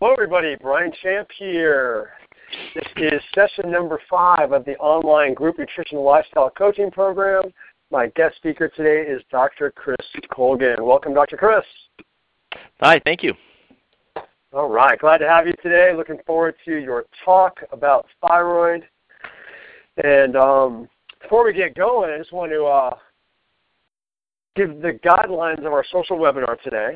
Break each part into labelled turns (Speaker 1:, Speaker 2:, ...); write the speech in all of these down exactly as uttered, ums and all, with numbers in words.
Speaker 1: Hello, everybody. Brian Champ here. This is session number five of the online group nutrition lifestyle coaching program. My guest speaker today is Doctor Chris Colgan. Welcome, Doctor Chris.
Speaker 2: Hi, thank you.
Speaker 1: All right, glad to have you today. Looking forward to your talk about thyroid. And um, before we get going, I just want to uh, give the guidelines of our social webinar today.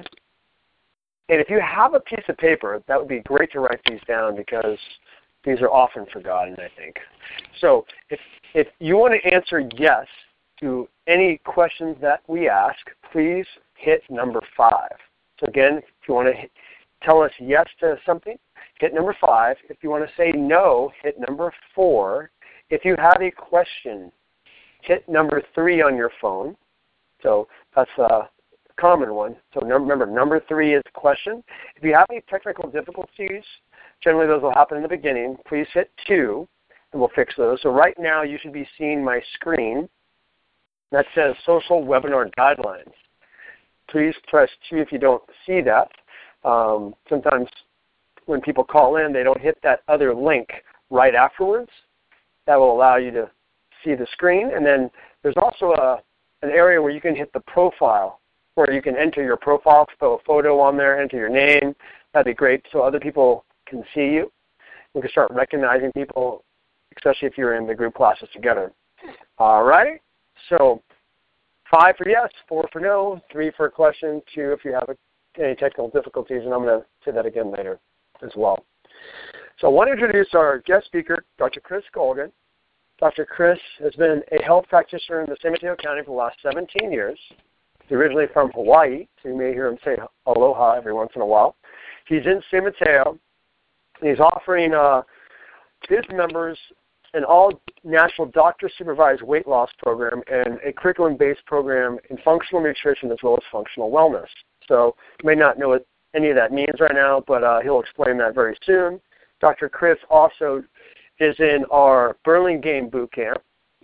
Speaker 1: And if you have a piece of paper, that would be great to write these down because these are often forgotten, I think. So if, if you want to answer yes to any questions that we ask, please hit number five. So again, if you want to hit, tell us yes to something, hit number five. If you want to say no, hit number four. If you have a question, hit number three on your phone. So that's a common one. So remember, number three is the question. If you have any technical difficulties, generally those will happen in the beginning. Please hit two, and we'll fix those. So right now you should be seeing my screen that says Social Webinar Guidelines. Please press two if you don't see that. Um, sometimes when people call in, they don't hit that other link right afterwards. That will allow you to see the screen. And then there's also a, an area where you can hit the profile, where you can enter your profile, throw a photo on there, enter your name. That'd be great so other people can see you. You can start recognizing people, especially if you're in the group classes together. All right? So five for yes, four for no, three for a question, two if you have any technical difficulties, and I'm going to say that again later as well. So I want to introduce our guest speaker, Doctor Chris Colgan. Doctor Chris has been a health practitioner in the San Mateo County for the last seventeen years. He's originally from Hawaii, so you may hear him say aloha every once in a while. He's in San Mateo. He's offering uh, his members an all-national doctor-supervised weight loss program and a curriculum-based program in functional nutrition as well as functional wellness. So you may not know what any of that means right now, but uh, he'll explain that very soon. Doctor Chris also is in our Burlingame boot camp,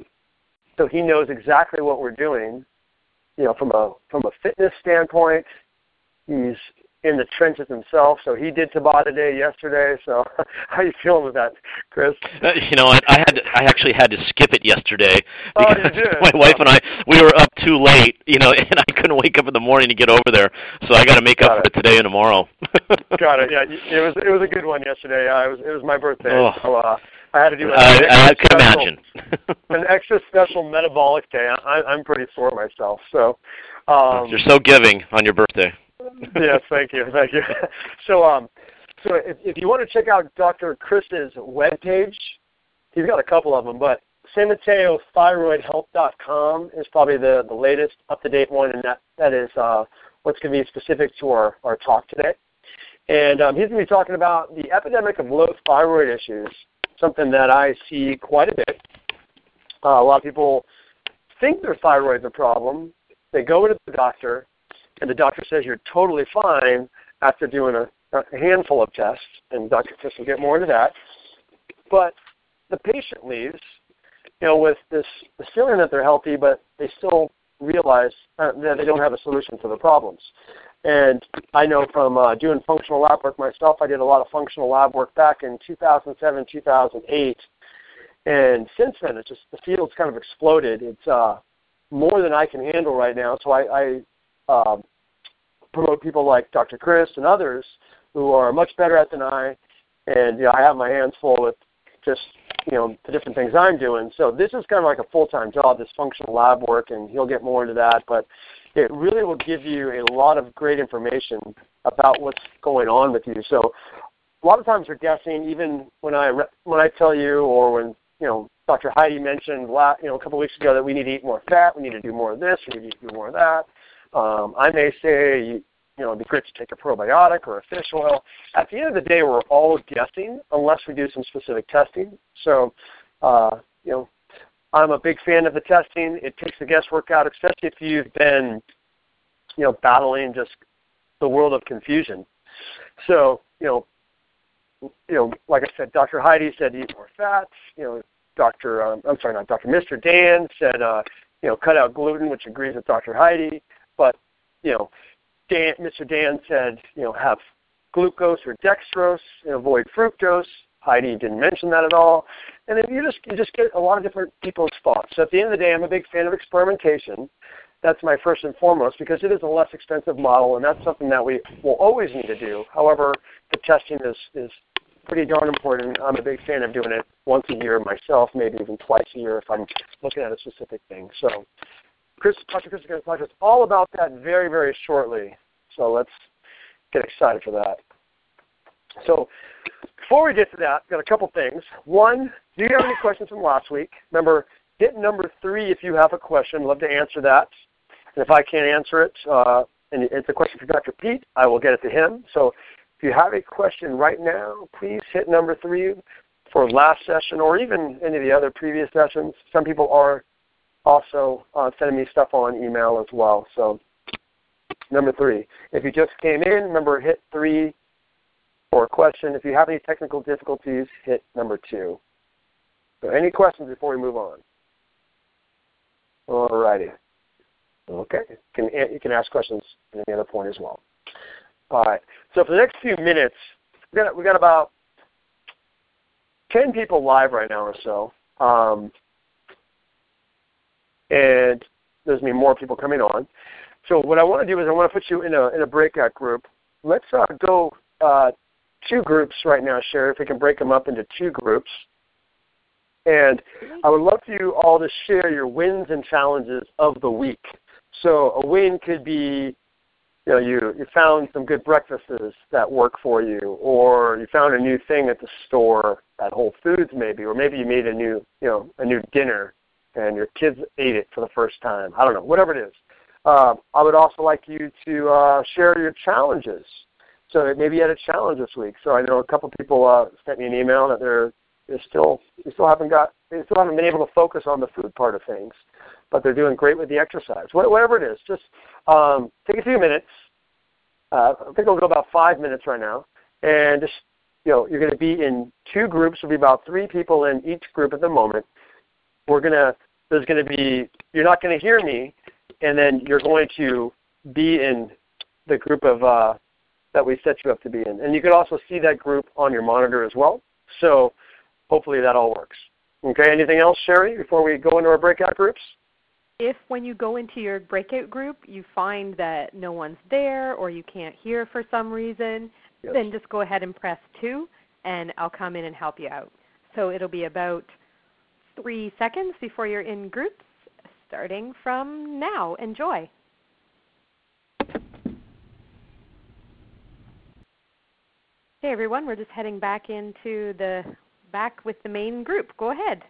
Speaker 1: so he knows exactly what we're doing. You know, from a from a fitness standpoint, he's in the trenches himself. So he did Tabata Day yesterday. So how are you feeling with that, Chris?
Speaker 2: Uh, you know, I, I had to, I actually had to skip it yesterday because
Speaker 1: oh, you did?
Speaker 2: my wife and I we were up too late. You know, and I couldn't wake up in the morning to get over there. So I got to make got up it. for it today and tomorrow.
Speaker 1: Got it. Yeah, it was it was a good one yesterday. Uh, it was it was my birthday.
Speaker 2: Oh.
Speaker 1: So uh, I had to do.
Speaker 2: I, I can imagine.
Speaker 1: An extra special metabolic day. I, I'm pretty sore myself. So um,
Speaker 2: you're so giving on your birthday.
Speaker 1: Yes, thank you, thank you. So, um, so if, if you want to check out Doctor Chris's webpage, he's got a couple of them, but San Mateo Thyroid Health dot com is probably the, the latest up-to-date one, and that, that is uh, what's going to be specific to our, our talk today. And um, he's going to be talking about the epidemic of low thyroid issues, something that I see quite a bit. Uh, a lot of people think their thyroid's a problem. They go to the doctor, and the doctor says you're totally fine after doing a, a handful of tests, and Doctor Chris will get more into that. But the patient leaves, you know, with this, this feeling that they're healthy, but they still realize uh, that they don't have a solution to the problems. And I know from uh, doing functional lab work myself, I did a lot of functional lab work back in two thousand seven, two thousand eight, and since then, it's just the field's kind of exploded. It's uh, more than I can handle right now, so I, I uh, promote people like Doctor Chris and others who are much better at than I, and you know, I have my hands full with just you know the different things I'm doing. So this is kind of like a full-time job, this functional lab work, and he'll get more into that. But it really will give you a lot of great information about what's going on with you. So a lot of times you're guessing, even when I when I tell you, or when you know Doctor Heidi mentioned you know a couple of weeks ago that we need to eat more fat, we need to do more of this, we need to do more of that. Um, I may say, you, you know, it'd be great to take a probiotic or a fish oil. At the end of the day, we're all guessing unless we do some specific testing. So, uh, you know, I'm a big fan of the testing. It takes the guesswork out, especially if you've been, you know, battling just the world of confusion. So, you know, you know, like I said, Doctor Heidi said eat more fats. You know, Doctor Um, I'm sorry, not Doctor Mister Dan said, uh, you know, cut out gluten, which agrees with Doctor Heidi. But, you know, Dan, Mister Dan said, you know, have glucose or dextrose, and avoid fructose. Heidi didn't mention that at all. And then you just you just get a lot of different people's thoughts. So at the end of the day, I'm a big fan of experimentation. That's my first and foremost because it is a less expensive model, and that's something that we will always need to do. However, the testing is, is pretty darn important. I'm a big fan of doing it once a year myself, maybe even twice a year if I'm looking at a specific thing. So Chris, Doctor Chris is going to talk to us all about that very, very shortly. So let's get excited for that. So before we get to that, got a couple things. One, do you have any questions from last week? Remember, hit number three if you have a question. I'd love to answer that. And if I can't answer it, uh, and it's a question for Doctor Pete, I will get it to him. So if you have a question right now, please hit number three for last session or even any of the other previous sessions. Some people are also uh, sending me stuff on email as well. So number three. If you just came in, remember, hit three for a question. If you have any technical difficulties, hit number two. So any questions before we move on? All righty. Okay. You can, you can ask questions at any other point as well. All right. So for the next few minutes, we got we got about ten people live right now or so, um, and there's going to be more people coming on. So what I want to do is I want to put you in a in a breakout group. Let's uh, go uh, two groups right now, Sherry. If we can break them up into two groups. And I would love for you all to share your wins and challenges of the week. So a win could be, you know, you, you found some good breakfasts that work for you, or you found a new thing at the store at Whole Foods maybe, or maybe you made a new, you know, a new dinner and your kids ate it for the first time. I don't know, whatever it is. Uh, I would also like you to uh, share your challenges. So maybe you had a challenge this week. So I know a couple people uh, sent me an email that they're They still, they still haven't got, they still haven't been able to focus on the food part of things, but they're doing great with the exercise. Whatever it is, just um, take a few minutes. Uh, I think we'll go about five minutes right now, and just, you know, you're going to be in two groups. There'll be about three people in each group at the moment. We're gonna, there's going to be, you're not going to hear me, and then you're going to be in the group of uh, that we set you up to be in, and you can also see that group on your monitor as well. So hopefully that all works. Okay, anything else, Sherry, before we go into our breakout groups?
Speaker 3: If when you go into your breakout group you find that no one's there or you can't hear for some reason, yes. then just go ahead and press two and I'll come in and help you out. So it'll be about three seconds before you're in groups, starting from now. Enjoy. Hey everyone, we're just heading back into the back with the main group. Go ahead.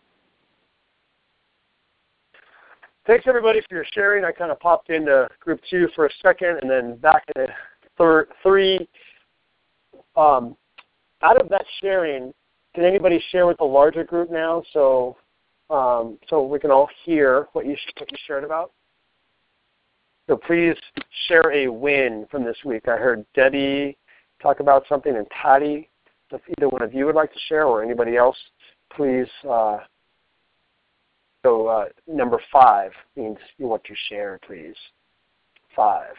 Speaker 1: Thanks everybody for your sharing. I kind of popped into group two for a second and then back into third, three. Um, out of that sharing, can anybody share with the larger group now so um, so we can all hear what you, what you shared about? So please share a win from this week. I heard Debbie talk about something and Patty. If either one of you would like to share or anybody else, please. Uh, so uh, number five means you want to share, please. Five.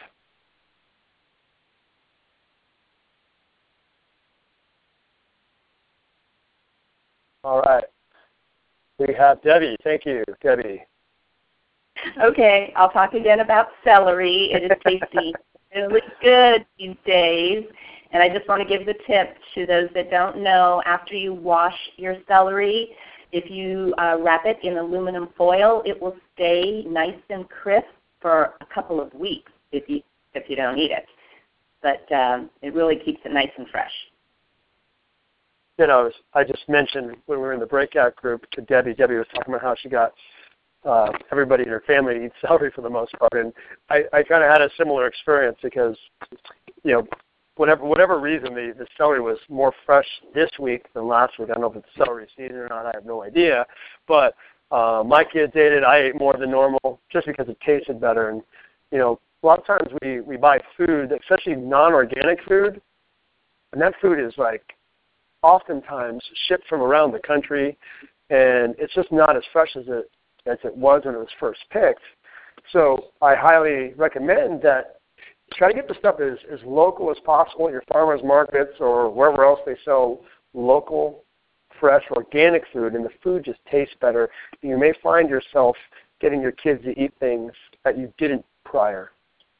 Speaker 1: All right. We have Debbie. Thank you, Debbie.
Speaker 4: Okay, I'll talk again about celery. It is tasty really good these days. And I just want to give the tip to those that don't know, after you wash your celery, if you uh, wrap it in aluminum foil, it will stay nice and crisp for a couple of weeks if you, if you don't eat it. But um, it really keeps it nice and fresh.
Speaker 1: You know, I just mentioned when we were in the breakout group to Debbie, Debbie was talking about how she got uh, everybody in her family to eat celery for the most part. And I, I kind of had a similar experience because, you know, Whatever whatever reason, the, the celery was more fresh this week than last week. I don't know if it's celery season or not. I have no idea. But uh, my kids ate it. I ate more than normal just because it tasted better. And, you know, a lot of times we, we buy food, especially non-organic food, and that food is, like, oftentimes shipped from around the country, and it's just not as fresh as it, as it was when it was first picked. So I highly recommend that try to get the stuff as, as local as possible at your farmers markets or wherever else they sell local, fresh, organic food, and the food just tastes better. You may find yourself getting your kids to eat things that you didn't prior.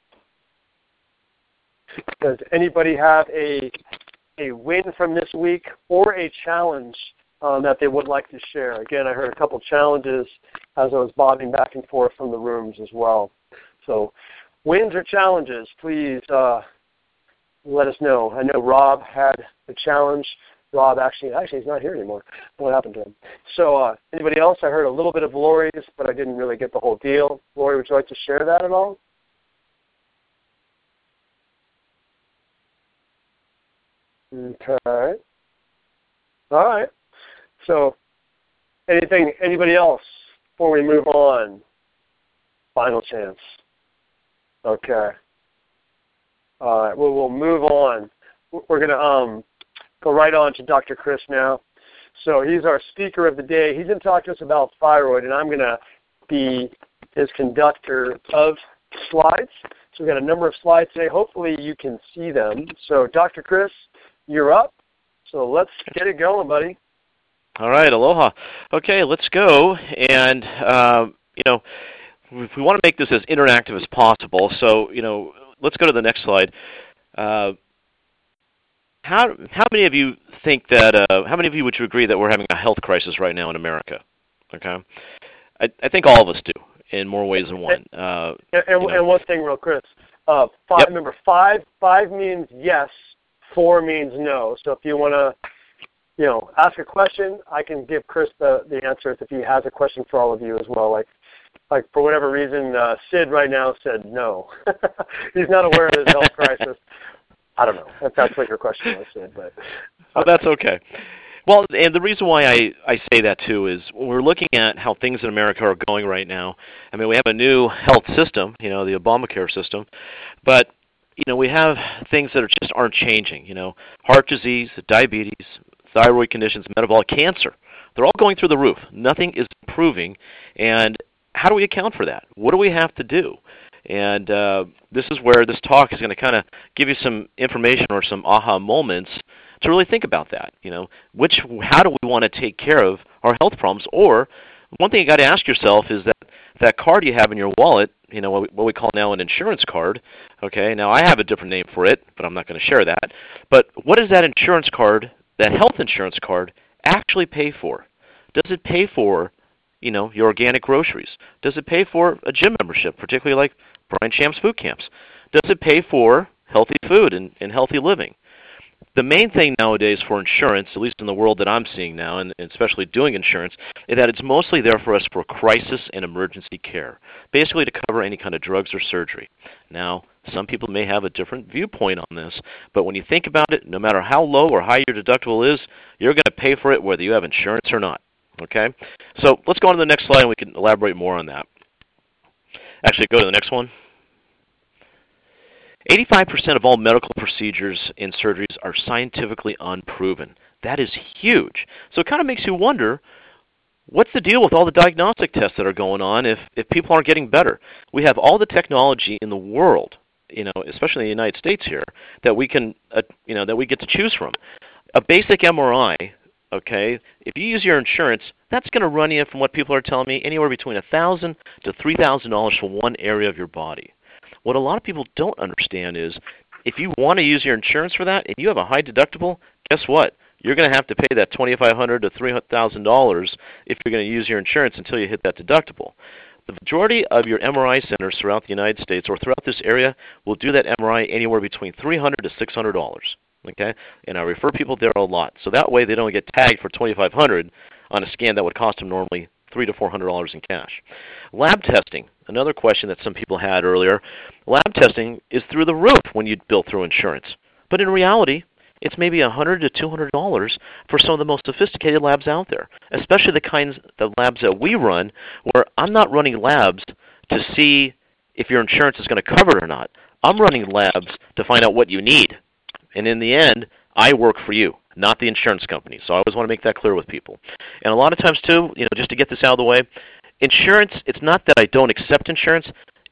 Speaker 1: Does anybody have a a win from this week or a challenge um, that they would like to share? Again, I heard a couple challenges as I was bobbing back and forth from the rooms as well. So wins or challenges, please uh, let us know. I know Rob had a challenge. Rob actually, actually he's not here anymore. What happened to him? So uh, anybody else? I heard a little bit of Lori's, but I didn't really get the whole deal. Lori, would you like to share that at all? Okay. All right. So anything, anybody else before we move on? Final chance. Okay. All right. Well, we'll move on. We're going to um, go right on to Doctor Chris now. So he's our speaker of the day. He's going to talk to us about thyroid, and I'm going to be his conductor of slides. So we've got a number of slides today. Hopefully you can see them. So Doctor Chris, you're up. So let's get it going, buddy.
Speaker 2: All right, aloha. Okay, let's go. And, uh, you know, if we want to make this as interactive as possible, so, you know, let's go to the next slide. Uh, how how many of you think that, uh, how many of you would you agree that we're having a health crisis right now in America? Okay. I, I think all of us do in more ways than one. Uh,
Speaker 1: and, and, you know. and one thing real, Chris. Uh, five, yep. Remember, five, five means yes. Four means no. So if you want to, you know, ask a question, I can give Chris the, the answers if he has a question for all of you as well. Like, like for whatever reason, uh, Sid right now said no. He's not aware of his health crisis. I don't know if that's what your question was, Sid. But
Speaker 2: oh, that's okay. Well, and the reason why I, I say that, too, is when we're looking at how things in America are going right now, I mean, we have a new health system, you know, the Obamacare system, but you know, we have things that are just aren't changing, you know, heart disease, diabetes, thyroid conditions, metabolic cancer. They're all going through the roof. Nothing is improving. And how do we account for that? What do we have to do? And uh, this is where this talk is going to kind of give you some information or some aha moments to really think about that. You know, which how do we want to take care of our health problems? Or one thing you got to ask yourself is that that card you have in your wallet, you know, what we, what we call now an insurance card, okay? Now, I have a different name for it, but I'm not going to share that. But what does that insurance card, that health insurance card, actually pay for? Does it pay for, you know, your organic groceries? Does it pay for a gym membership, particularly like Brian Champ's Food Camps? Does it pay for healthy food and, and healthy living? The main thing nowadays for insurance, at least in the world that I'm seeing now, and especially doing insurance, is that it's mostly there for us for crisis and emergency care, basically to cover any kind of drugs or surgery. Now, some people may have a different viewpoint on this, but when you think about it, no matter how low or high your deductible is, you're going to pay for it whether you have insurance or not. Okay? So let's go on to the next slide and we can elaborate more on that. Actually, go to the next one. eighty-five percent of all medical procedures and surgeries are scientifically unproven. That is huge. So it kind of makes you wonder, what's the deal with all the diagnostic tests that are going on if, if people aren't getting better? We have all the technology in the world, you know, especially in the United States here, that we can, uh, you know, that we get to choose from. A basic M R I, okay, if you use your insurance, that's going to run you, from what people are telling me, anywhere between one thousand dollars to three thousand dollars for one area of your body. What a lot of people don't understand is if you want to use your insurance for that and you have a high deductible, guess what? You're going to have to pay that twenty-five hundred dollars to three thousand dollars if you're going to use your insurance until you hit that deductible. The majority of your M R I centers throughout the United States or throughout this area will do that M R I anywhere between three hundred dollars to six hundred dollars. Okay? And I refer people there a lot. So that way they don't get tagged for twenty-five hundred dollars on a scan that would cost them normally three hundred to four hundred dollars in cash. Lab testing, another question that some people had earlier. Lab testing is through the roof when you bill through insurance. But in reality, it's maybe one hundred dollars to two hundred dollars for some of the most sophisticated labs out there, especially the kinds of labs that we run, where I'm not running labs to see if your insurance is going to cover it or not. I'm running labs to find out what you need. And in the end, I work for you, not the insurance company. So I always want to make that clear with people. And a lot of times, too, you know, just to get this out of the way, insurance, it's not that I don't accept insurance.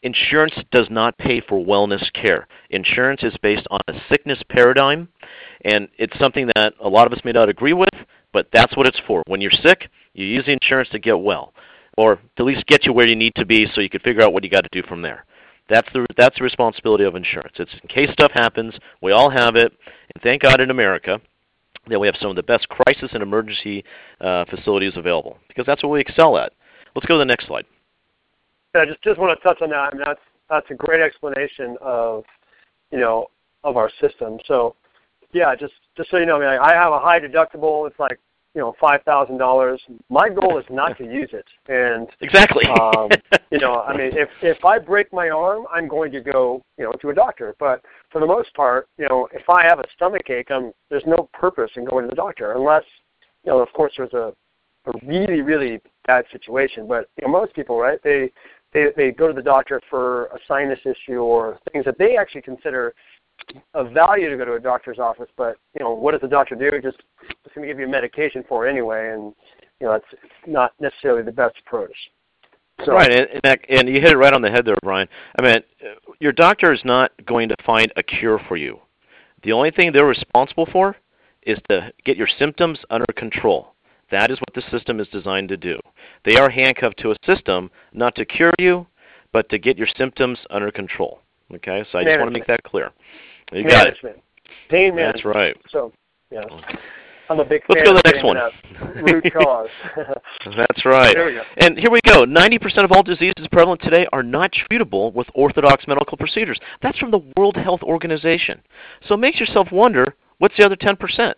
Speaker 2: insurance does not pay for wellness care. Insurance is based on a sickness paradigm, and it's something that a lot of us may not agree with, but that's what it's for. When you're sick, you use the insurance to get well, or to at least get you where you need to be so you can figure out what you got to do from there. That's the, that's the responsibility of insurance. It's in case stuff happens, we all have it, and thank God in America that we have some of the best crisis and emergency uh, facilities available, because that's what we excel at. Let's go to the next slide.
Speaker 1: I just just want to touch on that. I mean, that's that's a great explanation of, you know, of our system. So, yeah, just just so you know, I mean, I have a high deductible. It's like, you know, five thousand dollars. My goal is not to use it. And
Speaker 2: exactly.
Speaker 1: um, you know, I mean, if if I break my arm, I'm going to go, you know, to a doctor. But for the most part, you know, if I have a stomach ache, I'm, there's no purpose in going to the doctor unless, you know, of course, there's a, a really really bad situation. But you know, most people, right? They they they go to the doctor for a sinus issue or things that they actually consider of value to go to a doctor's office, but you know, what does the doctor do? Just it's going to give you medication for it anyway, and you know, it's, it's not necessarily the best approach. So,
Speaker 2: right, and, and, that, and you hit it right on the head there, Brian. I mean, your doctor is not going to find a cure for you. The only thing they're responsible for is to get your symptoms under control. That is what the system is designed to do. They are handcuffed to a system not to cure you, but to get your symptoms under control. Okay, so I just want to make that clear. You got
Speaker 1: management. it. Pain management.
Speaker 2: That's right.
Speaker 1: So, yeah, I'm a big
Speaker 2: Let's
Speaker 1: fan
Speaker 2: go to the
Speaker 1: of
Speaker 2: next one.
Speaker 1: Root cause.
Speaker 2: That's right.
Speaker 1: There we go.
Speaker 2: And here we go. ninety percent of all diseases prevalent today are not treatable with orthodox medical procedures. That's from the World Health Organization. So it makes yourself wonder, what's the other ten percent?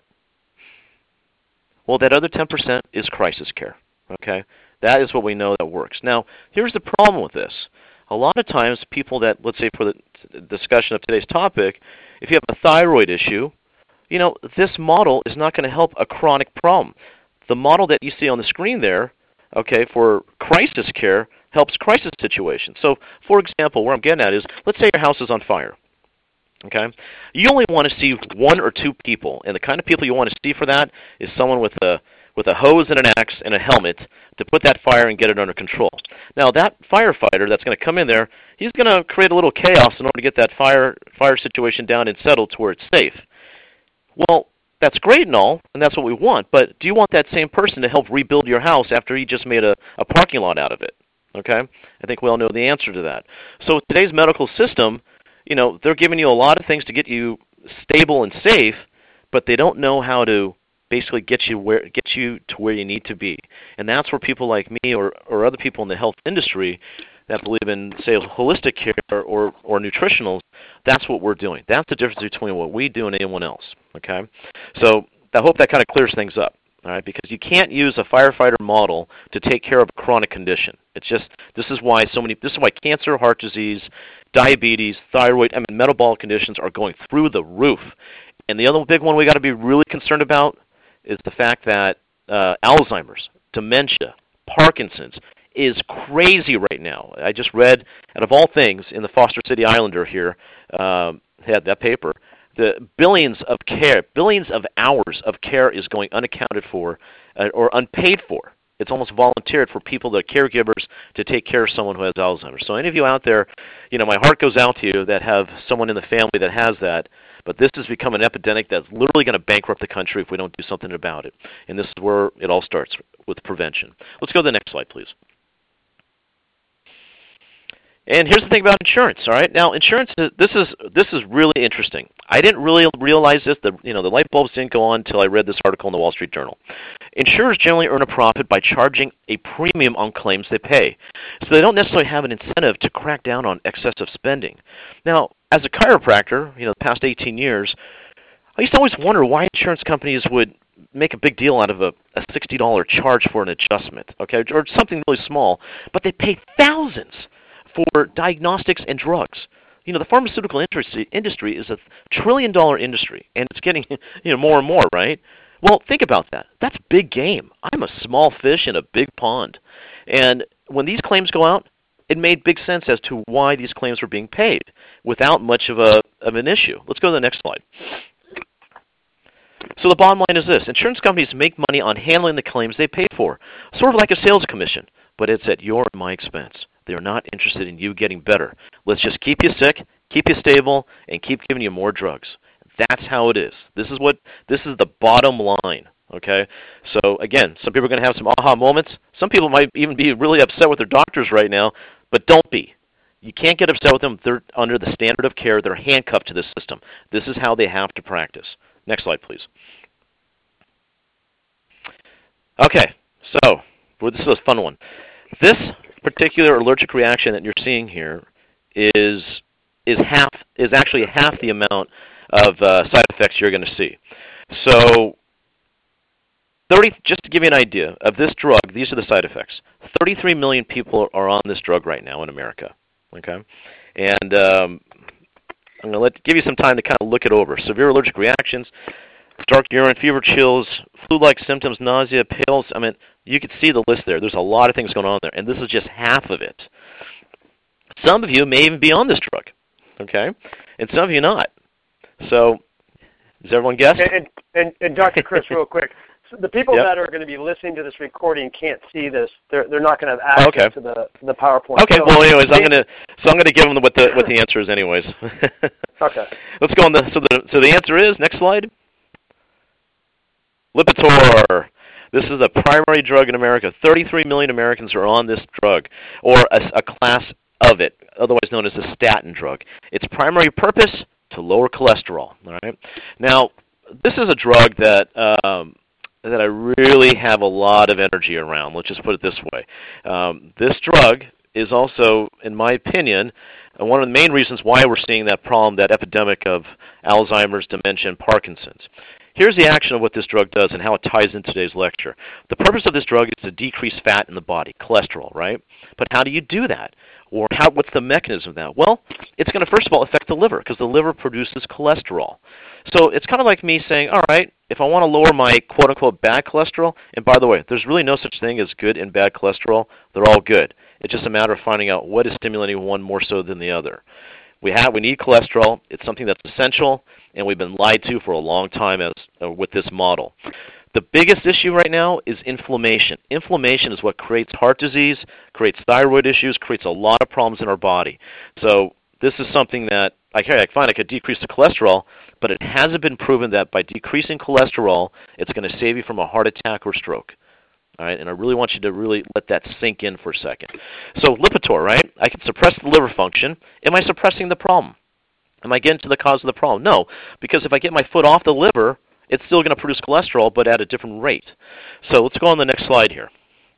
Speaker 2: Well, that other ten percent is crisis care. Okay? That is what we know that works. Now, here's the problem with this. A lot of times people that, let's say for the discussion of today's topic, if you have a thyroid issue, you know, this model is not going to help a chronic problem. The model that you see on the screen there, okay, for crisis care helps crisis situations. So, for example, where I'm getting at is, let's say your house is on fire, okay? You only want to see one or two people, and the kind of people you want to see for that is someone with a with a hose and an axe and a helmet to put that fire and get it under control. Now, that firefighter that's going to come in there, he's going to create a little chaos in order to get that fire fire situation down and settled to where it's safe. Well, that's great and all, and that's what we want, but do you want that same person to help rebuild your house after he just made a, a parking lot out of it? Okay? I think we all know the answer to that. So today's medical system, you know, they're giving you a lot of things to get you stable and safe, but they don't know how to basically get you where get you to where you need to be. And that's where people like me or, or other people in the health industry that believe in, say, holistic care or, or, or nutritionals, that's what we're doing. That's the difference between what we do and anyone else. Okay? So I hope that kind of clears things up. All right, because you can't use a firefighter model to take care of a chronic condition. It's just this is why so many this is why cancer, heart disease, diabetes, thyroid, I mean metabolic conditions are going through the roof. And the other big one we got to be really concerned about is the fact that uh, Alzheimer's, dementia, Parkinson's is crazy right now. I just read, out of all things, in the Foster City Islander here, um, had that paper, the billions of care, billions of hours of care is going unaccounted for uh, or unpaid for. It's almost volunteered for people, the caregivers, to take care of someone who has Alzheimer's. So any of you out there, you know, my heart goes out to you that have someone in the family that has that. But this has become an epidemic that's literally going to bankrupt the country if we don't do something about it. And this is where it all starts, with prevention. Let's go to the next slide, please. And here's the thing about insurance, all right? Now, insurance, is, this is this is really interesting. I didn't really realize this. The, you know, the light bulbs didn't go on until I read this article in the Wall Street Journal. Insurers generally earn a profit by charging a premium on claims they pay. So they don't necessarily have an incentive to crack down on excessive spending. Now, as a chiropractor, you know, the past eighteen years, I used to always wonder why insurance companies would make a big deal out of a, a sixty dollars charge for an adjustment, okay, or something really small, but they pay thousands for diagnostics and drugs. You know, the pharmaceutical industry, industry is a trillion dollar industry, and it's getting, you know, more and more, right? Well, think about that. That's big game. I'm a small fish in a big pond. And when these claims go out, it made big sense as to why these claims were being paid without much of a of an issue. Let's go to the next slide. So the bottom line is this. Insurance companies make money on handling the claims they pay for, sort of like a sales commission. but it's at your and my expense. They're not interested in you getting better. Let's just keep you sick, keep you stable, and keep giving you more drugs. That's how it is. This is what this is the bottom line. Okay? So again, some people are going to have some aha moments. Some people might even be really upset with their doctors right now, but don't be. You can't get upset with them. They're under the standard of care. They're handcuffed to this system. This is how they have to practice. Next slide, please. Okay, so well, this is a fun one. This particular allergic reaction that you're seeing here is is half is actually half the amount of uh, side effects you're going to see. So, thirty. Just to give you an idea of this drug, these are the side effects. thirty-three million people are on this drug right now in America. Okay, and um, I'm going to let give you some time to kind of look it over. Severe allergic reactions, dark urine, fever, chills, flu-like symptoms, nausea, pills. I mean, you can see the list there. There's a lot of things going on there, and this is just half of it. Some of you may even be on this drug, okay, and some of you not. So, does everyone guess?
Speaker 1: And, and, and Doctor Chris, real quick, so the people
Speaker 2: yep.
Speaker 1: that are going to be listening to this recording can't see this. They're they're not going to have access
Speaker 2: okay.
Speaker 1: to the the PowerPoint.
Speaker 2: Okay.
Speaker 1: So,
Speaker 2: well, anyways, I'm gonna so I'm gonna give them what the what the answer is, anyways.
Speaker 1: Okay.
Speaker 2: Let's go on the so the so the answer is next slide. Lipitor. This is a primary drug in America. thirty-three million Americans are on this drug, or a, a class of it, otherwise known as a statin drug. Its primary purpose, to lower cholesterol. All right. Now, this is a drug that um, that I really have a lot of energy around. Let's just put it this way. Um, this drug is also, in my opinion, one of the main reasons why we're seeing that problem, that epidemic of Alzheimer's, dementia, and Parkinson's. Here's the action of what this drug does and how it ties in today's lecture. The purpose of this drug is to decrease fat in the body, cholesterol, right? But how do you do that? Or how, what's the mechanism of that? Well, it's going to first of all affect the liver because the liver produces cholesterol. So it's kind of like me saying, all right, if I want to lower my quote-unquote bad cholesterol, and by the way, there's really no such thing as good and bad cholesterol. They're all good. It's just a matter of finding out what is stimulating one more so than the other. We have, we need cholesterol. It's something that's essential, and we've been lied to for a long time as uh, with this model. The biggest issue right now is inflammation. Inflammation is what creates heart disease, creates thyroid issues, creates a lot of problems in our body. So this is something that I can find I could decrease the cholesterol, but it hasn't been proven that by decreasing cholesterol, it's going to save you from a heart attack or stroke. All right, and I really want you to really let that sink in for a second. So Lipitor, right? I can suppress the liver function. Am I suppressing the problem? Am I getting to the cause of the problem? No, because if I get my foot off the liver, it's still going to produce cholesterol, but at a different rate. So let's go on the next slide here.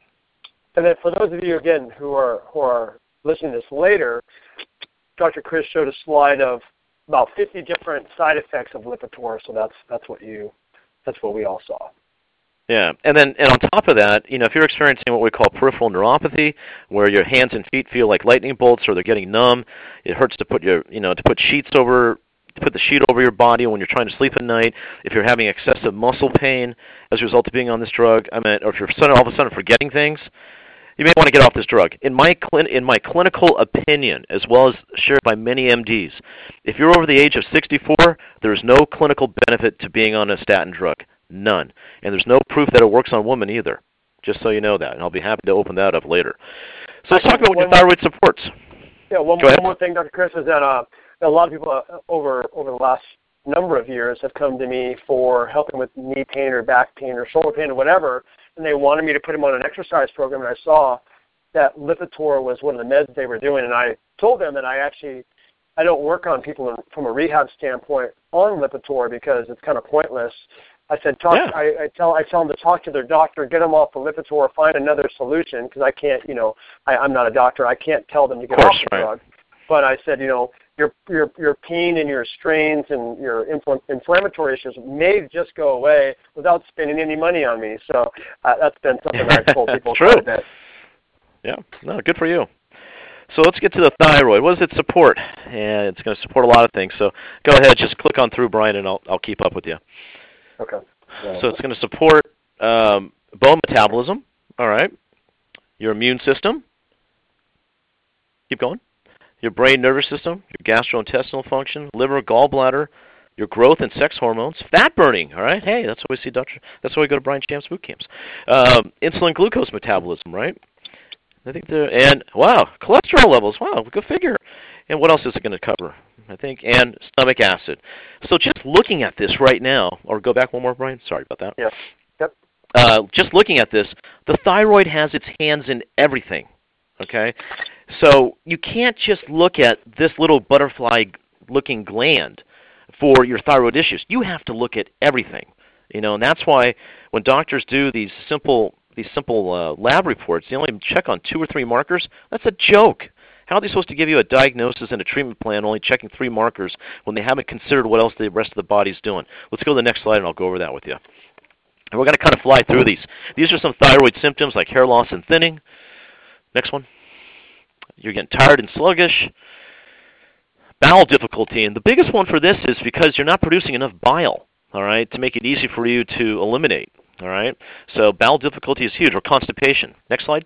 Speaker 1: And then for those of you, again, who are who are listening to this later, Doctor Chris showed a slide of about fifty different side effects of Lipitor, so that's that's what you that's what we all saw.
Speaker 2: Yeah, and then and on top of that, you know, if you're experiencing what we call peripheral neuropathy, where your hands and feet feel like lightning bolts or they're getting numb, it hurts to put your you know to put sheets over to put the sheet over your body when you're trying to sleep at night. If you're having excessive muscle pain as a result of being on this drug, I mean, or if you're suddenly, all of a sudden forgetting things, you may want to get off this drug. In my cl- in my clinical opinion, as well as shared by many M Ds, if you're over the age of sixty-four, there is no clinical benefit to being on a statin drug. None. And there's no proof that it works on women either, just so you know that. And I'll be happy to open that up later. So let's talk about what your thyroid supports.
Speaker 1: Yeah, one, one more thing, Doctor Chris, is that uh, a lot of people uh, over over the last number of years have come to me for helping with knee pain or back pain or shoulder pain or whatever, and they wanted me to put them on an exercise program, and I saw that Lipitor was one of the meds they were doing, and I told them that I actually I don't work on people from a rehab standpoint on Lipitor because it's kind of pointless. I said, talk.
Speaker 2: Yeah.
Speaker 1: I, I tell I tell them to talk to their doctor, get them off the Lipitor, find another solution because I can't, you know, I, I'm not a doctor. I can't tell them to get
Speaker 2: course,
Speaker 1: off the
Speaker 2: right.
Speaker 1: drug. But I said, you know, your your your pain and your strains and your infl- inflammatory issues may just go away without spending any money on me. So uh, that's been something that I've told people
Speaker 2: True.
Speaker 1: quite a bit.
Speaker 2: Yeah, no, good for you. So let's get to the thyroid. What does it support? And it's going to support a lot of things. So go ahead, just click on through, Brian, and I'll I'll keep up with you.
Speaker 1: Okay. Yeah.
Speaker 2: So it's going to support um, bone metabolism, all right, your immune system, keep going, your brain nervous system, your gastrointestinal function, liver, gallbladder, your growth and sex hormones, fat burning, all right? Hey, that's why we see Doctor That's why we go to Brian Champ's boot camps. Um, insulin glucose metabolism, right? I think the and wow, cholesterol levels. Wow, go figure. And what else is it going to cover? I think and stomach acid. So just looking at this right now, or go back one more, Brian. Sorry about that.
Speaker 1: Yeah. Yep.
Speaker 2: Uh, just looking at this, the thyroid has its hands in everything. Okay, so you can't just look at this little butterfly-looking gland for your thyroid issues. You have to look at everything. You know, and that's why when doctors do these simple these simple uh, lab reports, they only check on two or three markers. That's a joke. How are they supposed to give you a diagnosis and a treatment plan only checking three markers when they haven't considered what else the rest of the body's doing? Let's go to the next slide, and I'll go over that with you. And we're going to kind of fly through these. These are some thyroid symptoms like hair loss and thinning. Next one. You're getting tired and sluggish. Bowel difficulty. And the biggest one for this is because you're not producing enough bile, all right, to make it easy for you to eliminate. All right, so bowel difficulty is huge, or constipation. Next slide.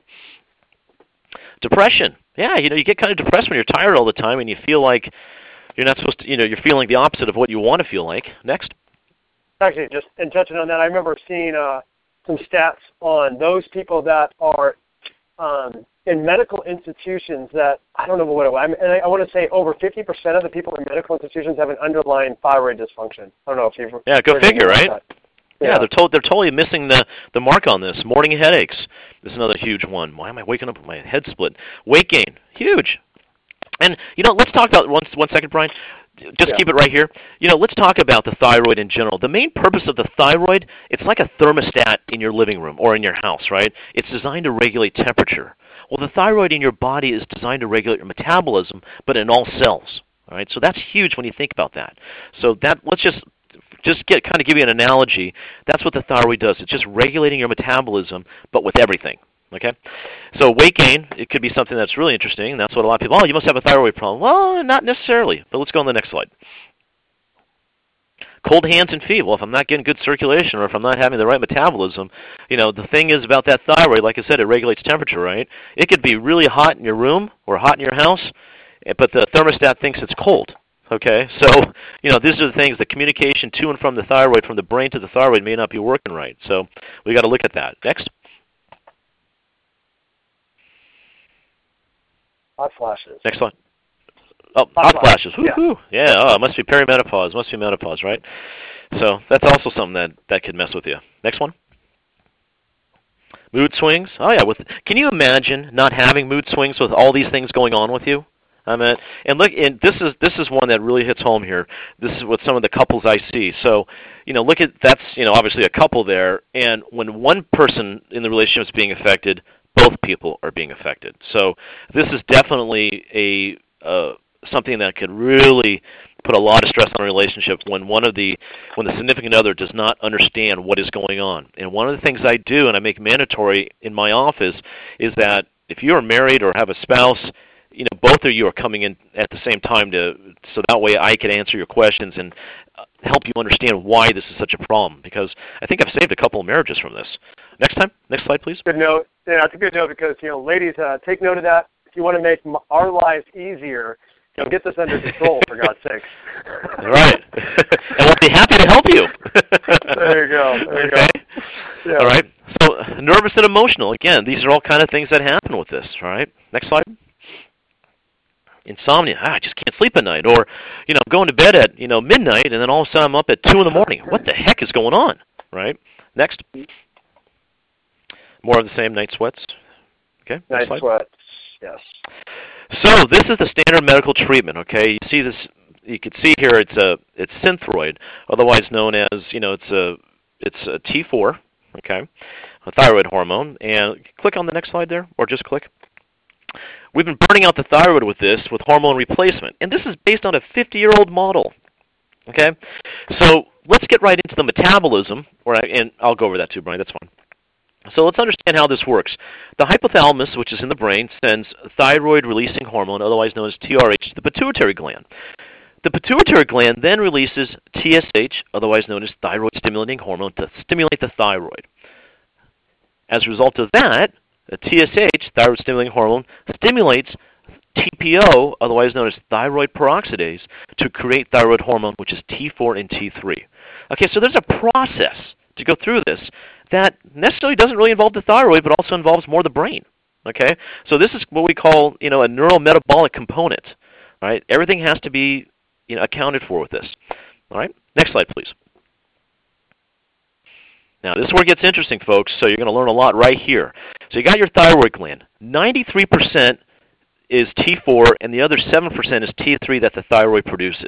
Speaker 2: Depression. Yeah, you know, you get kind of depressed when you're tired all the time, and you feel like you're not supposed to. You know, you're feeling the opposite of what you want to feel like. Next.
Speaker 1: Actually, just in touching on that, I remember seeing uh, some stats on those people that are um, in medical institutions that I don't know what it was. I, mean, I want to say over fifty percent of the people in medical institutions have an underlying thyroid dysfunction. I don't know if you've
Speaker 2: yeah, go figure, right?
Speaker 1: That.
Speaker 2: Yeah, yeah, they're told they're totally missing the the mark on this. Morning headaches is another huge one. Why am I waking up with my head split? Weight gain, huge. And you know, let's talk about one one second, Brian. Just
Speaker 1: yeah.
Speaker 2: keep it right here. You know, let's talk about the thyroid in general. The main purpose of the thyroid, it's like a thermostat in your living room or in your house, right? It's designed to regulate temperature. Well, the thyroid in your body is designed to regulate your metabolism, but in all cells. All right, so that's huge when you think about that. So that let's just just get kind of give you an analogy. That's what the thyroid does. It's just regulating your metabolism, but with everything. Okay, so weight gain, it could be something that's really interesting. That's what a lot of people. Oh, you must have a thyroid problem. Well, not necessarily. But let's go on the next slide. Cold hands and feet. Well, if I'm not getting good circulation or if I'm not having the right metabolism, you know, the thing is about that thyroid, like I said, it regulates temperature, right? It could be really hot in your room or hot in your house, but the thermostat thinks it's cold. Okay, so, you know, these are the things, the communication to and from the thyroid, from the brain to the thyroid may not be working right. So we got to look at that. Next.
Speaker 1: Hot flashes.
Speaker 2: Next slide. Oh, hot, hot flashes. flashes. Woo-hoo. Yeah. yeah. Oh, it must be perimenopause. It must be menopause, right? So that's also something that, that could mess with you. Next one. Mood swings. Oh, yeah. With Can you imagine not having mood swings with all these things going on with you? I mean, and look, and this is this is one that really hits home here. This is what some of the couples I see. So, you know, look at that's you know obviously a couple there, and when one person in the relationship is being affected, both people are being affected. So this is definitely a uh, something that could really put a lot of stress on a relationship when one of the when the significant other does not understand what is going on. And one of the things I do and I make mandatory in my office is that if you are married or have a spouse, you know, both of you are coming in at the same time to, so that way I can answer your questions and help you understand why this is such a problem. Because I think I've saved a couple of marriages from this. Next time, next slide, please.
Speaker 1: Good note. Yeah, that's a good note because you know, ladies, uh, take note of that. If you want to make our lives easier, you know, get this under control for God's sake.
Speaker 2: All right, and we'll be happy to help you.
Speaker 1: There you go. There you
Speaker 2: okay.
Speaker 1: go. Yeah.
Speaker 2: All right. So nervous and emotional. Again, these are all kind of things that happen with this. All right. Next slide. Insomnia. Ah, I just can't sleep at night, or you know, going to bed at you know midnight, and then all of a sudden I'm up at two in the morning. What the heck is going on? Right. Next. More of the same. Night sweats. Okay.
Speaker 1: Night sweats. Yes.
Speaker 2: So this is the standard medical treatment. Okay. You see this. You can see here. It's a it's Synthroid, otherwise known as you know it's a it's a T four. Okay. A thyroid hormone. And click on the next slide there, or just click. We've been burning out the thyroid with this, with hormone replacement. And this is based on a fifty-year-old model. Okay? So let's get right into the metabolism, or I, and I'll go over that too, Brian. That's fine. So let's understand how this works. The hypothalamus, which is in the brain, sends thyroid-releasing hormone, otherwise known as T R H, to the pituitary gland. The pituitary gland then releases T S H, otherwise known as thyroid-stimulating hormone, to stimulate the thyroid. As a result of that, the T S H, thyroid-stimulating hormone, stimulates T P O, otherwise known as thyroid peroxidase, to create thyroid hormone, which is T four and T three. Okay, so there's a process to go through this that necessarily doesn't really involve the thyroid, but also involves more the brain. Okay, so this is what we call, you know, a neurometabolic component. All right, everything has to be, you know, accounted for with this. All right, next slide, please. Now, this is where it gets interesting, folks, so you're going to learn a lot right here. So you got your thyroid gland. ninety-three percent is T four, and the other seven percent is T three that the thyroid produces.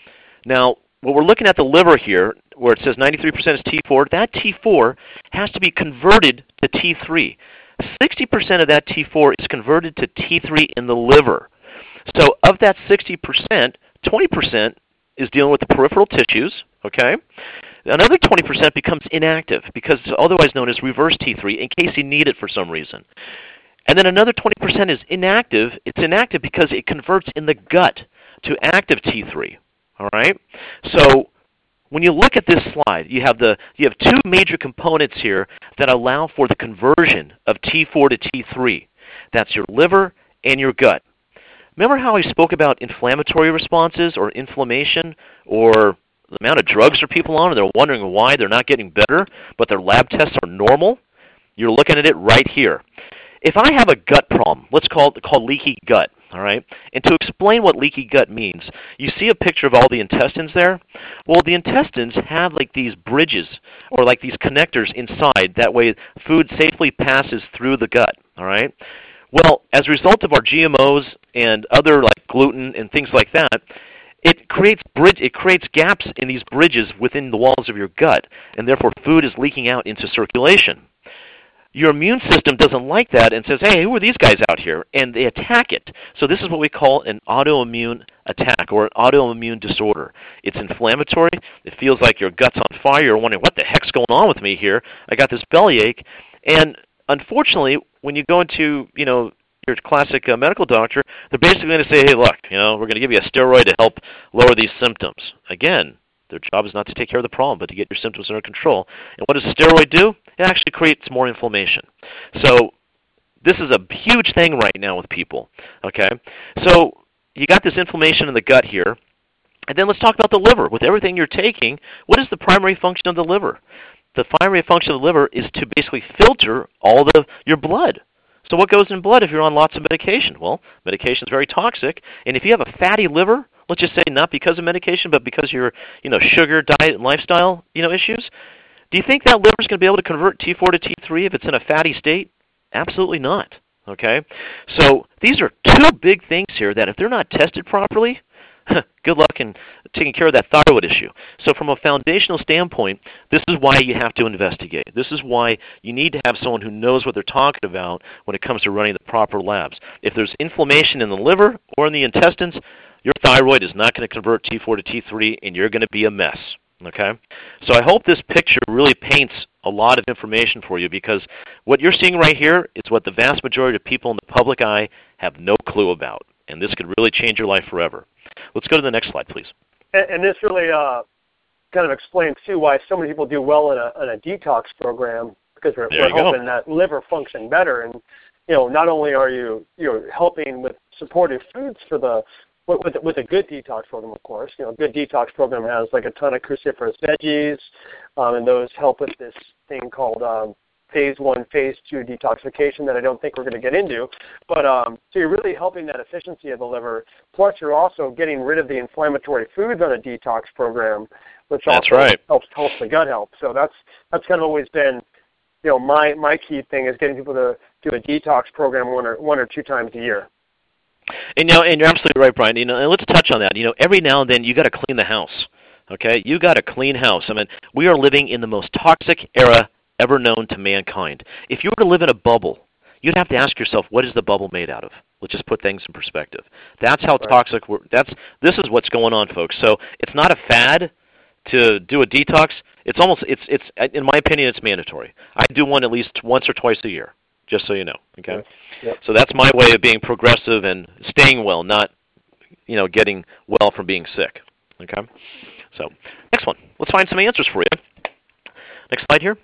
Speaker 2: Now, what we're looking at the liver here, where it says ninety-three percent is T four, that T four has to be converted to T three. sixty percent of that T four is converted to T three in the liver. So of that sixty percent, twenty percent is dealing with the peripheral tissues, okay? Another twenty percent becomes inactive because it's otherwise known as reverse T three in case you need it for some reason. And then another twenty percent is inactive. It's inactive because it converts in the gut to active T three, all right? So when you look at this slide, you have, the, you have two major components here that allow for the conversion of T four to T three. That's your liver and your gut. Remember how I spoke about inflammatory responses or inflammation or the amount of drugs are people on and they're wondering why they're not getting better, but their lab tests are normal? You're looking at it right here. If I have a gut problem, let's call it called leaky gut, all right? And to explain what leaky gut means, you see a picture of all the intestines there? Well, the intestines have like these bridges or like these connectors inside. That way food safely passes through the gut, all right? Well, as a result of our G M Os and other like gluten and things like that, It creates bridge. It creates gaps in these bridges within the walls of your gut, and therefore food is leaking out into circulation. Your immune system doesn't like that and says, hey, who are these guys out here? And they attack it. So this is what we call an autoimmune attack or an autoimmune disorder. It's inflammatory. It feels like your gut's on fire. You're wondering, what the heck's going on with me here? I got this bellyache. And unfortunately, when you go into, you know, your classic uh, medical doctor, they're basically going to say, hey, look, you know, we're going to give you a steroid to help lower these symptoms. Again, their job is not to take care of the problem, but to get your symptoms under control. And what does a steroid do? It actually creates more inflammation. So this is a huge thing right now with people, okay? So you got this inflammation in the gut here, and then let's talk about the liver. With everything you're taking, what is the primary function of the liver? The primary function of the liver is to basically filter all the your blood. So what goes in blood if you're on lots of medication? Well, medication is very toxic, and if you have a fatty liver, let's just say not because of medication, but because of your, you know, sugar, diet, and lifestyle, you know, issues, do you think that liver is going to be able to convert T four to T three if it's in a fatty state? Absolutely not, okay? So these are two big things here that if they're not tested properly, good luck in taking care of that thyroid issue. So from a foundational standpoint, this is why you have to investigate. This is why you need to have someone who knows what they're talking about when it comes to running the proper labs. If there's inflammation in the liver or in the intestines, your thyroid is not going to convert T four to T three, and you're going to be a mess. Okay? So I hope this picture really paints a lot of information for you, because what you're seeing right here is what the vast majority of people in the public eye have no clue about, and this could really change your life forever. Let's go to the next slide, please.
Speaker 1: And, and this really uh, kind of explains, too, why so many people do well in a, in a detox program, because we're, we're hoping go. that liver function better. And, you know, not only are you you're helping with supportive foods for the with, with, with a good detox program, of course. You know, a good detox program has like a ton of cruciferous veggies, um, and those help with this thing called um, phase one, phase two detoxification that I don't think we're going to get into. But um, so you're really helping that efficiency of the liver. Plus, you're also getting rid of the inflammatory foods on a detox program, which
Speaker 2: that's
Speaker 1: also
Speaker 2: right.
Speaker 1: helps helps the gut health. So that's that's kind of always been, you know, my my key thing is getting people to do a detox program one or one or two times a year.
Speaker 2: And you know, and you're absolutely right, Brian. You know, and let's touch on that. You know, every now and then you got to clean the house. Okay, you got to clean house. I mean, we are living in the most toxic era ever known to mankind. If you were to live in a bubble, you'd have to ask yourself, what is the bubble made out of? Let's just put things in perspective. That's how
Speaker 1: right.
Speaker 2: toxic we're, that's this is what's going on, folks. So it's not a fad to do a detox. It's almost it's it's in my opinion, it's mandatory. I do one at least once or twice a year, just so you know. Okay.
Speaker 1: Yep. Yep.
Speaker 2: So that's my way of being progressive and staying well, not, you know, getting well from being sick. Okay. So next one. Let's find some answers for you. Next slide here.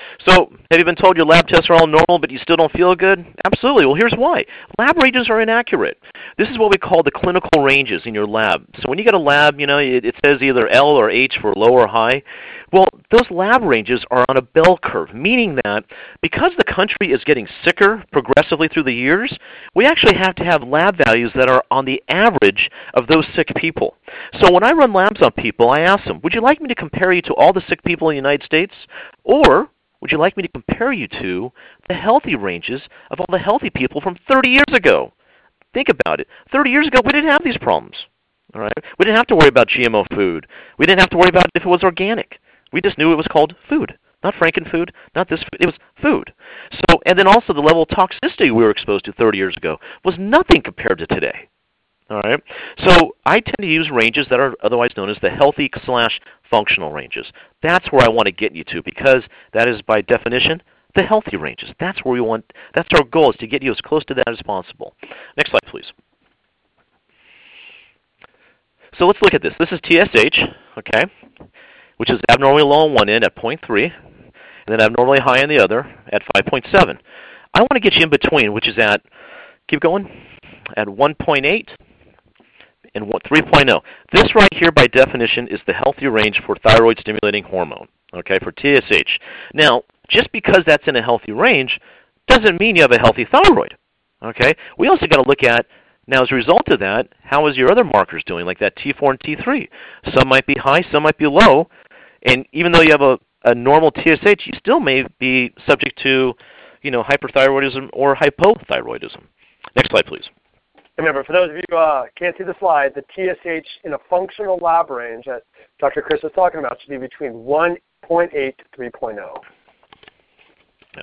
Speaker 2: So, have you been told your lab tests are all normal, but you still don't feel good? Absolutely. Well, here's why. Lab ranges are inaccurate. This is what we call the clinical ranges in your lab. So when you get a lab, you know, it, it says either L or H for low or high. Well, those lab ranges are on a bell curve, meaning that because the country is getting sicker progressively through the years, we actually have to have lab values that are on the average of those sick people. So when I run labs on people, I ask them, would you like me to compare you to all the sick people in the United States? Or would you like me to compare you to the healthy ranges of all the healthy people from thirty years ago? Think about it. thirty years ago, we didn't have these problems. All right? We didn't have to worry about G M O food. We didn't have to worry about if it was organic. We just knew it was called food. Not Frankenfood, not this food. It was food. So, and then also the level of toxicity we were exposed to thirty years ago was nothing compared to today. All right? So I tend to use ranges that are otherwise known as the healthy slash functional ranges. That's where I want to get you to, because that is by definition the healthy ranges. That's where we want, that's our goal, is to get you as close to that as possible. Next slide, please. So let's look at this. This is T S H, okay, which is abnormally low on one end at zero point three, and then abnormally high on the other at five point seven. I want to get you in between, which is at, keep going, at one point eight and three point oh. This right here, by definition, is the healthy range for thyroid-stimulating hormone, okay, for T S H. Now, just because that's in a healthy range doesn't mean you have a healthy thyroid, okay? We also got to look at, now as a result of that, how is your other markers doing, like that T four and T three? Some might be high, some might be low, and even though you have a, a normal T S H, you still may be subject to, you know, hyperthyroidism or hypothyroidism. Next slide, please.
Speaker 1: Remember, for those of you who uh, can't see the slide, the T S H in a functional lab range that Doctor Chris is talking about should be between one point eight to three point oh.
Speaker 2: Yep.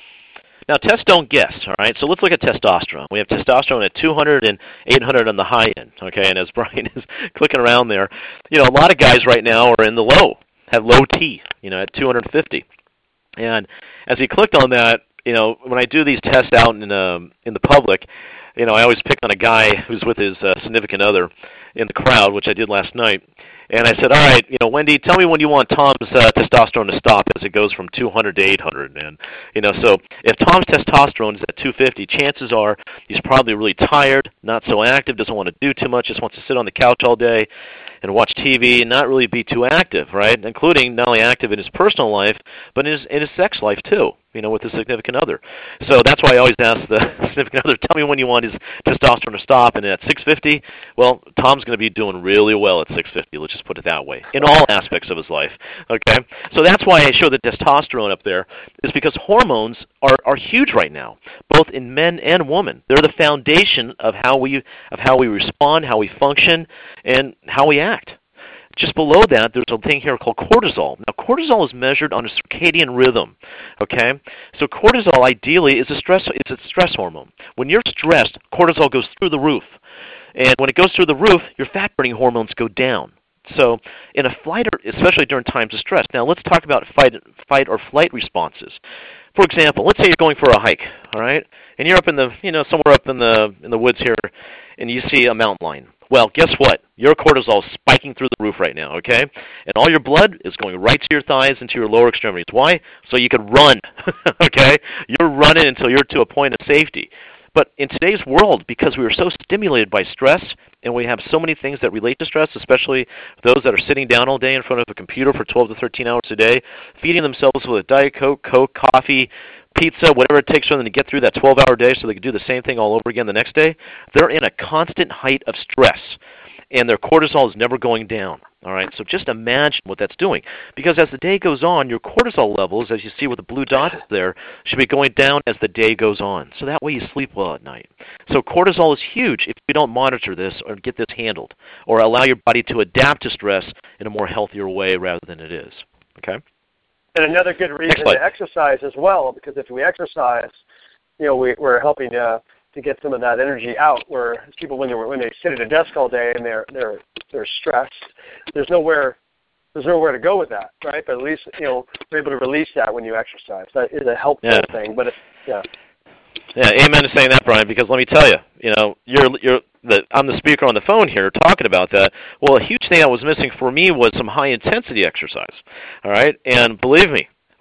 Speaker 2: Now, tests don't guess, all right? So let's look at testosterone. We have testosterone at two hundred and eight hundred on the high end, okay? And as Brian is clicking around there, you know, a lot of guys right now are in the low, have low T, you know, at two hundred fifty. And as he clicked on that, you know, when I do these tests out in, um, in the public, you know, I always pick on a guy who's with his uh, significant other in the crowd, which I did last night. And I said, all right, you know, Wendy, tell me when you want Tom's uh, testosterone to stop as it goes from two hundred to eight hundred. And, you know, so if Tom's testosterone is at two fifty, chances are he's probably really tired, not so active, doesn't want to do too much, just wants to sit on the couch all day and watch T V and not really be too active, right? Including not only active in his personal life, but in his, in his sex life too, you know, with his significant other. So that's why I always ask the significant other, tell me when you want his testosterone to stop. And at six fifty, well, Tom's going to be doing really well at six fifty, let's just put it that way, in all aspects of his life, okay? So that's why I show the testosterone up there, is because hormones are, are huge right now, both in men and women. They're the foundation of how we, of how we respond, how we function, and how we act. Just below that, there's a thing here called cortisol. Now, cortisol is measured on a circadian rhythm, okay? So cortisol, ideally, is a stress, it's a stress hormone. When you're stressed, cortisol goes through the roof. And when it goes through the roof, your fat-burning hormones go down. So in a flight, or especially during times of stress. Now, let's talk about fight, fight or flight responses. For example, let's say you're going for a hike, all right? And you're up in the, you know, somewhere up in the in the woods here, and you see a mountain lion. Well, guess what? Your cortisol is spiking through the roof right now, okay? And all your blood is going right to your thighs and to your lower extremities. Why? So you can run, okay? You're running until you're to a point of safety. But in today's world, because we are so stimulated by stress, and we have so many things that relate to stress, especially those that are sitting down all day in front of a computer for twelve to thirteen hours a day, feeding themselves with a Diet Coke, Coke, coffee, pizza, whatever it takes for them to get through that twelve-hour day so they can do the same thing all over again the next day, they're in a constant height of stress, and their cortisol is never going down. All right, so just imagine what that's doing. Because as the day goes on, your cortisol levels, as you see with the blue dots there, should be going down as the day goes on. So that way you sleep well at night. So cortisol is huge if you don't monitor this or get this handled, or allow your body to adapt to stress in a more healthier way rather than it is. Okay?
Speaker 1: And another good reason to exercise as well, because if we exercise, you know, we, we're helping to to get some of that energy out. Where people, when they when they sit at a desk all day and they're they're they're stressed, there's nowhere there's nowhere to go with that, right? But at least, you know, we're able to release that when you exercise. That is a helpful
Speaker 2: yeah.
Speaker 1: thing. But it, yeah.
Speaker 2: Yeah, amen to saying that, Brian, because let me tell you, you know, you're you're the I'm the speaker on the phone here talking about that. Well, a huge thing that was missing for me was some high intensity exercise. All right? And believe me,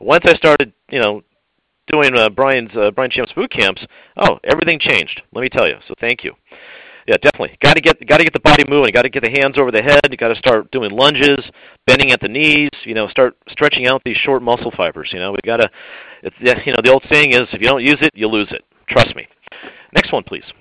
Speaker 2: Once I started, you know, doing uh, Brian's uh, Brian Champ's boot camps, oh, everything changed. Let me tell you. So thank you. Yeah, definitely. Got to get got to get the body moving. Got to get the hands over the head. You got to start doing lunges, bending at the knees. You know, start stretching out these short muscle fibers. You know, we got to. It's, you know, the old saying is, if you don't use it, you lose it. Trust me. Next one, please.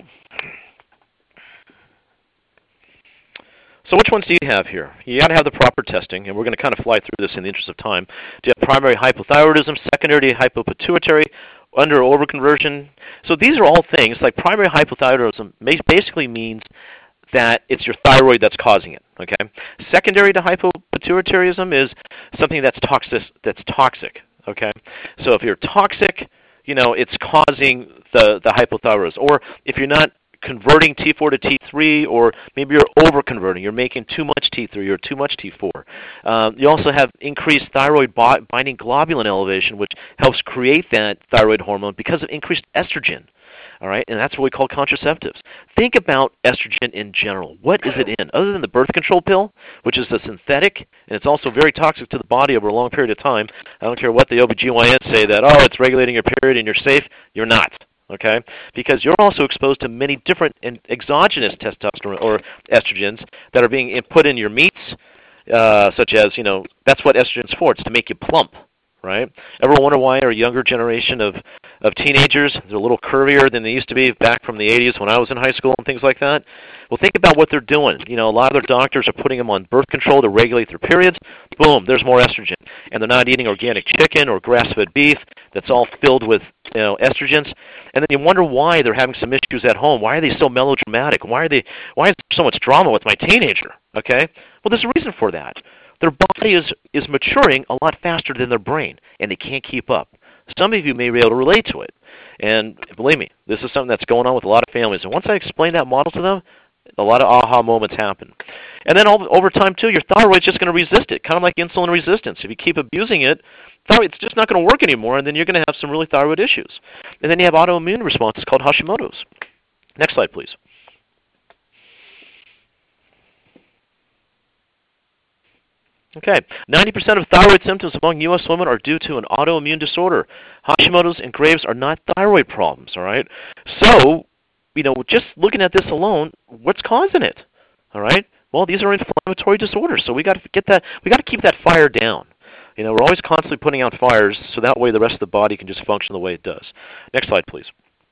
Speaker 2: So which ones do you have here? You got to have the proper testing, and we're going to kind of fly through this in the interest of time. Do you have primary hypothyroidism, secondary hypopituitary, under or overconversion? So these are all things, like primary hypothyroidism basically means that it's your thyroid that's causing it, okay? Secondary to hypopituitarism is something that's toxic, that's toxic, okay? So if you're toxic, you know, it's causing the, the hypothyroidism. Or if you're not converting T four to T three, or maybe you're over-converting. You're making too much T three or too much T four. Um, you also have increased thyroid binding globulin elevation, which helps create that thyroid hormone because of increased estrogen. All right, and that's what we call contraceptives. Think about estrogen in general. What is it in? Other than the birth control pill, which is a synthetic, and it's also very toxic to the body over a long period of time. I don't care what the O B G Y N say that, oh, it's regulating your period and you're safe. You're not. Okay, because you're also exposed to many different exogenous testosterone or estrogens that are being put in your meats, uh, such as, you know, that's what estrogen's for. It's to make you plump, right? Ever wonder why our younger generation of, of teenagers, they're a little curvier than they used to be back from the eighties when I was in high school and things like that? Well, think about what they're doing. You know, a lot of their doctors are putting them on birth control to regulate their periods. Boom, there's more estrogen. And they're not eating organic chicken or grass-fed beef that's all filled with, you know, estrogens. And then you wonder why they're having some issues at home. Why are they so melodramatic? Why are they? Why is there so much drama with my teenager? Okay? Well, there's a reason for that. Their body is, is maturing a lot faster than their brain, and they can't keep up. Some of you may be able to relate to it. And believe me, this is something that's going on with a lot of families. And once I explain that model to them, a lot of aha moments happen. And then over time, too, your thyroid's just going to resist it, kind of like insulin resistance. If you keep abusing it, thyroid's just not going to work anymore, and then you're going to have some really thyroid issues. And then you have autoimmune responses called Hashimoto's. Next slide, please. Okay, ninety percent of thyroid symptoms among U S women are due to an autoimmune disorder. Hashimoto's and Graves are not thyroid problems, all right? So, you know, just looking at this alone, what's causing it? All right? Well, these are inflammatory disorders, so we got to get that. We got to keep that fire down. You know, we're always constantly putting out fires, so that way the rest of the body can just function the way it does. Next slide, please.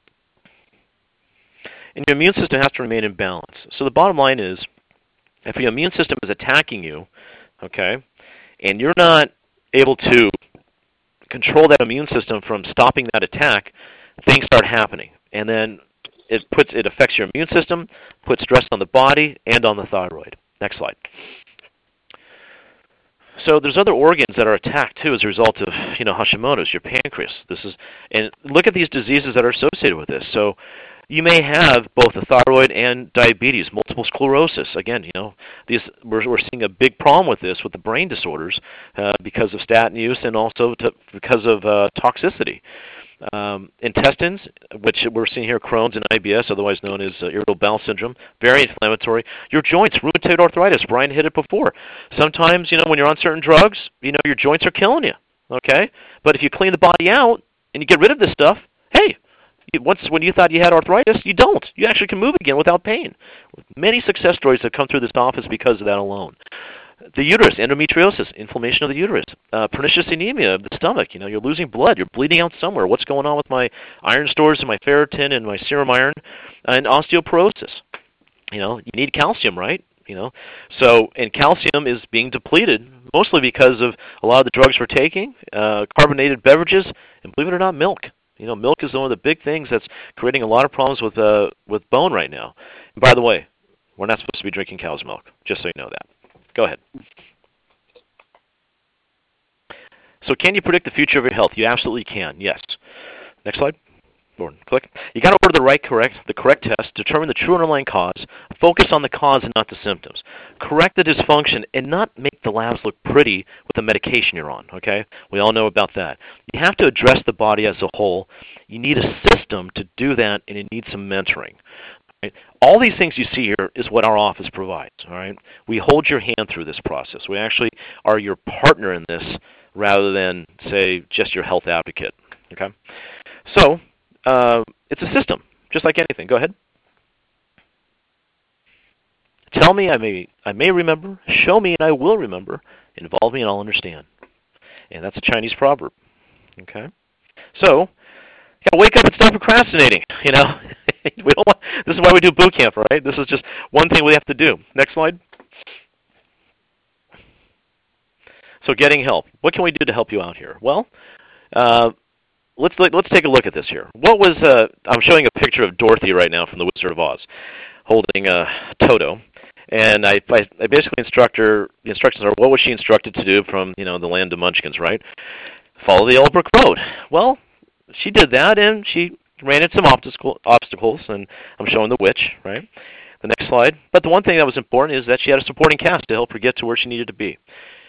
Speaker 2: And your immune system has to remain in balance. So the bottom line is, if your immune system is attacking you, okay, and you're not able to control that immune system from stopping that attack, things start happening, and then it puts it affects your immune system, puts stress on the body and on the thyroid. Next slide. So there's other organs that are attacked too as a result of, you know, Hashimoto's, your pancreas. This is, and look at these diseases that are associated with this. So you may have both the thyroid and diabetes, multiple sclerosis. Again, you know, these we're, we're seeing a big problem with this with the brain disorders uh, because of statin use and also to, because of uh, toxicity. Um, intestines, which we're seeing here, Crohn's and I B S, otherwise known as uh, irritable bowel syndrome, very inflammatory. Your joints, rheumatoid arthritis, Brian hit it before. Sometimes, you know, when you're on certain drugs, you know, your joints are killing you, okay? But if you clean the body out and you get rid of this stuff, hey, once when you thought you had arthritis, you don't. You actually can move again without pain. Many success stories have come through this office because of that alone. The uterus, endometriosis, inflammation of the uterus, uh, pernicious anemia of the stomach. You know, you're losing blood. You're bleeding out somewhere. What's going on with my iron stores and my ferritin and my serum iron, and osteoporosis? You know, you need calcium, right? You know, so and calcium is being depleted mostly because of a lot of the drugs we're taking, uh, carbonated beverages, and believe it or not, milk. You know, milk is one of the big things that's creating a lot of problems with uh, with bone right now. And by the way, we're not supposed to be drinking cow's milk, just so you know that. Go ahead. So can you predict the future of your health? You absolutely can, yes. Next slide. Click. You got to order the right correct, the correct test, determine the true underlying cause, focus on the cause and not the symptoms. Correct the dysfunction and not make the labs look pretty with the medication you're on, okay? We all know about that. You have to address the body as a whole. You need a system to do that, and you need some mentoring. Right? All these things you see here is what our office provides. All right, we hold your hand through this process. We actually are your partner in this rather than, say, just your health advocate. Okay? So uh, it's a system, just like anything. Go ahead. Tell me, I may, I may remember. Show me, and I will remember. Involve me, and I'll understand. And that's a Chinese proverb. Okay? So, you got to wake up and stop procrastinating. You know, we don't want, this is why we do boot camp, right? This is just one thing we have to do. Next slide. So, getting help. What can we do to help you out here? Well, uh, let's let's take a look at this here. What was uh, I'm showing a picture of Dorothy right now from The Wizard of Oz, holding uh, Toto. And I, I, I basically instruct her, the instructions are, what was she instructed to do from, you know, the land of Munchkins, right? Follow the Yellow Brick Road. Well, she did that, and she ran into some obstacle, obstacles, and I'm showing the witch, right? The next slide. But the one thing that was important is that she had a supporting cast to help her get to where she needed to be.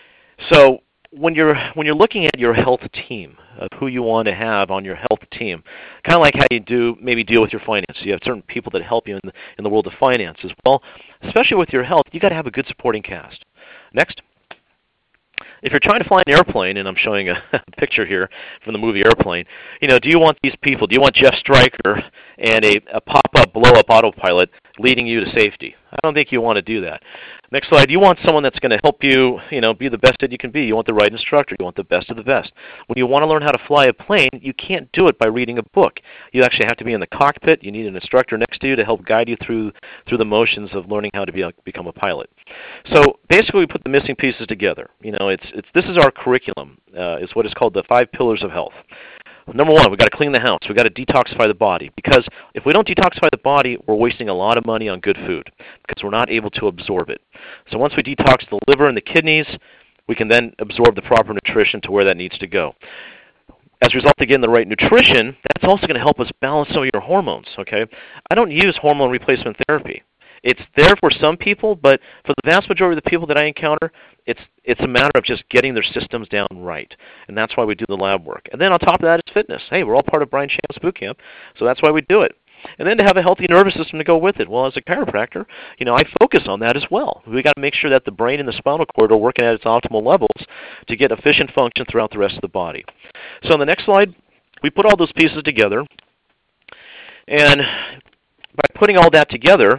Speaker 2: So when you're when you're looking at your health team, of who you want to have on your health team, kind of like how you do maybe deal with your finances. You have certain people that help you in the, in the world of finances. Well, especially with your health, you got to have a good supporting cast. Next. If you're trying to fly an airplane, and I'm showing a picture here from the movie Airplane, you know, do you want these people? Do you want Jeff Stryker and a, a pop-up, blow-up autopilot leading you to safety? I don't think you want to do that. Next slide. You want someone that's going to help you, you know, be the best that you can be. You want the right instructor. You want the best of the best. When you want to learn how to fly a plane, you can't do it by reading a book. You actually have to be in the cockpit. You need an instructor next to you to help guide you through through the motions of learning how to be a, become a pilot. So basically, we put the missing pieces together. You know, it's it's this is our curriculum. Uh, it's what is called the five pillars of health. Number one, we've got to clean the house. We've got to detoxify the body, because if we don't detoxify the body, we're wasting a lot of money on good food because we're not able to absorb it. So once we detox the liver and the kidneys, we can then absorb the proper nutrition to where that needs to go. As a result of getting the right nutrition, that's also going to help us balance some of your hormones. Okay, I don't use hormone replacement therapy. It's there for some people, but for the vast majority of the people that I encounter, it's it's a matter of just getting their systems down right. And that's why we do the lab work. And then on top of that is fitness. Hey, we're all part of Brian Shamus Boot Camp, so that's why we do it. And then to have a healthy nervous system to go with it. Well, as a chiropractor, you know, I focus on that as well. We've got to make sure that the brain and the spinal cord are working at its optimal levels to get efficient function throughout the rest of the body. So on the next slide, we put all those pieces together. And by putting all that together,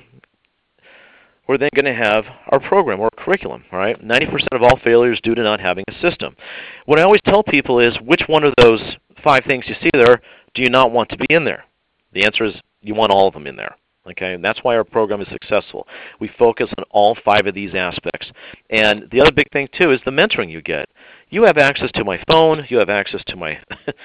Speaker 2: we're then going to have our program or curriculum, all right? ninety percent of all failures due to not having a system. What I always tell people is, which one of those five things you see there do you not want to be in there? The answer is you want all of them in there, okay? And that's why our program is successful. We focus on all five of these aspects. And the other big thing, too, is the mentoring you get. You have access to my phone. You have access to my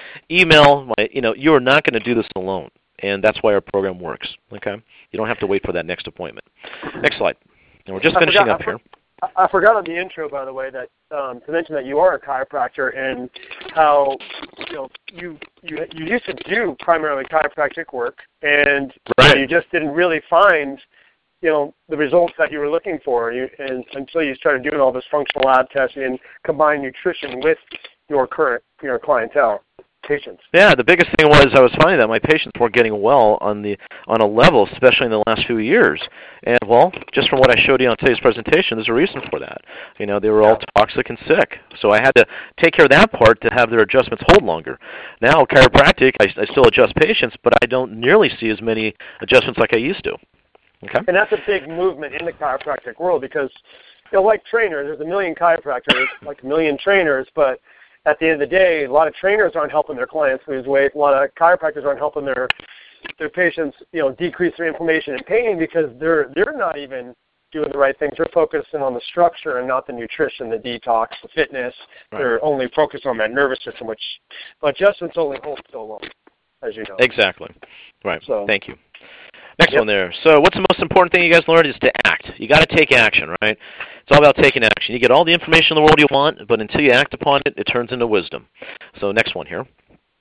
Speaker 2: email. My, you know, you are not going to do this alone. And that's why our program works, okay? You don't have to wait for that next appointment. Next slide. And we're just
Speaker 1: I
Speaker 2: finishing
Speaker 1: forgot,
Speaker 2: up here.
Speaker 1: I forgot on the intro, by the way, that um, to mention that you are a chiropractor and how you know you you, you used to do primarily chiropractic work, and
Speaker 2: right.
Speaker 1: you just didn't really find you know the results that you were looking for, you, and until you started doing all this functional lab testing and combine nutrition with your current your clientele. Patients. Yeah,
Speaker 2: the biggest thing was I was finding that my patients weren't getting well on the on a level, especially in the last few years. And well, just from what I showed you on today's presentation, there's a reason for that. You know, they were all toxic and sick, so I had to take care of that part to have their adjustments hold longer. Now, chiropractic, I, I still adjust patients, but I don't nearly see as many adjustments like I used to. Okay.
Speaker 1: And that's a big movement in the chiropractic world because, you know, like trainers, there's a million chiropractors, like a million trainers, but at the end of the day, a lot of trainers aren't helping their clients lose weight. A lot of chiropractors aren't helping their their patients, you know, decrease their inflammation and pain because they're they're not even doing the right things. They're focusing on the structure and not the nutrition, the detox, the fitness. Right. They're only focused on that nervous system, which adjustments only hold so long, as you know.
Speaker 2: Exactly. Right. So, thank you. Next
Speaker 1: yep.
Speaker 2: one there. So what's the most important thing you guys learned is to act. You got to take action, right? It's all about taking action. You get all the information in the world you want, but until you act upon it, it turns into wisdom. So next one here.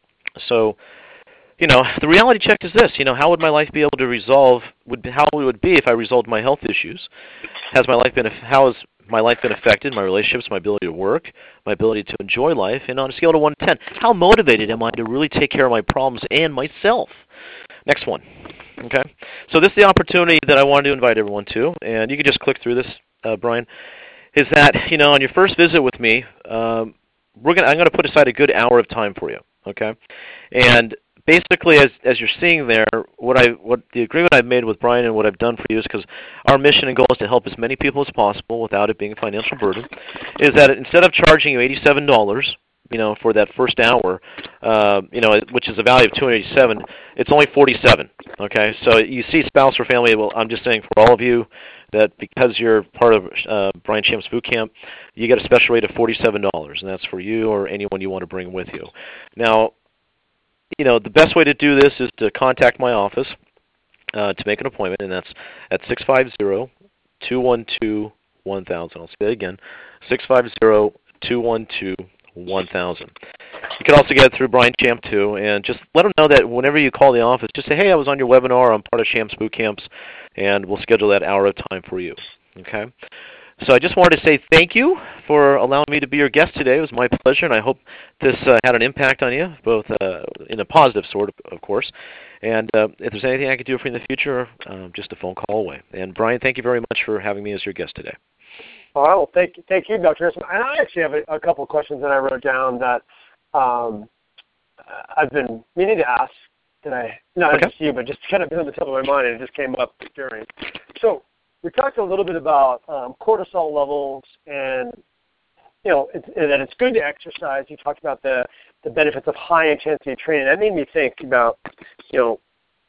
Speaker 2: So, you know, the reality check is this. You know, how would my life be able to resolve, would how it would be if I resolved my health issues? Has my life been, how has my life been affected, my relationships, my ability to work, my ability to enjoy life? And on a scale of one to ten, how motivated am I to really take care of my problems and myself? Next one. Okay, so this is the opportunity that I wanted to invite everyone to, and you can just click through this, uh, Brian, is that, you know, on your first visit with me, um, we're gonna I'm gonna put aside a good hour of time for you. Okay, and basically, as as you're seeing there, what I what the agreement I've made with Brian and what I've done for you is because our mission and goal is to help as many people as possible without it being a financial burden. Is that instead of charging you eighty-seven dollars, you know, for that first hour, uh, you know, which is a value of two hundred eighty-seven, it's only forty-seven. Okay, so you see, spouse or family. Well, I'm just saying for all of you that because you're part of uh, Brian Champ's boot camp, you get a special rate of forty-seven dollars, and that's for you or anyone you want to bring with you. Now, you know, the best way to do this is to contact my office uh, to make an appointment, and that's at six five zero, two one two, one thousand. I'll say that again, six five zero, two one two, one thousand. You can also get it through Brian Champ, too, and just let them know that whenever you call the office, just say, hey, I was on your webinar, I'm part of Champ's Boot Camps, and we'll schedule that hour of time for you. Okay? So I just wanted to say thank you for allowing me to be your guest today. It was my pleasure, and I hope this uh, had an impact on you, both uh, in a positive sort, of, of course. And uh, if there's anything I could do for you in the future, um, just a phone call away. And Brian, thank you very much for having me as your guest today.
Speaker 1: All right. Well, thank you, thank you, Doctor Harrison. And I actually have a, a couple of questions that I wrote down that um, I've been meaning to ask. That I not
Speaker 2: okay.
Speaker 1: just you, but just kind of on the top of my mind, and it just came up during. So we talked a little bit about um, cortisol levels, and you know it's, that it's good to exercise. You talked about the the benefits of high intensity training. That made me think about you know.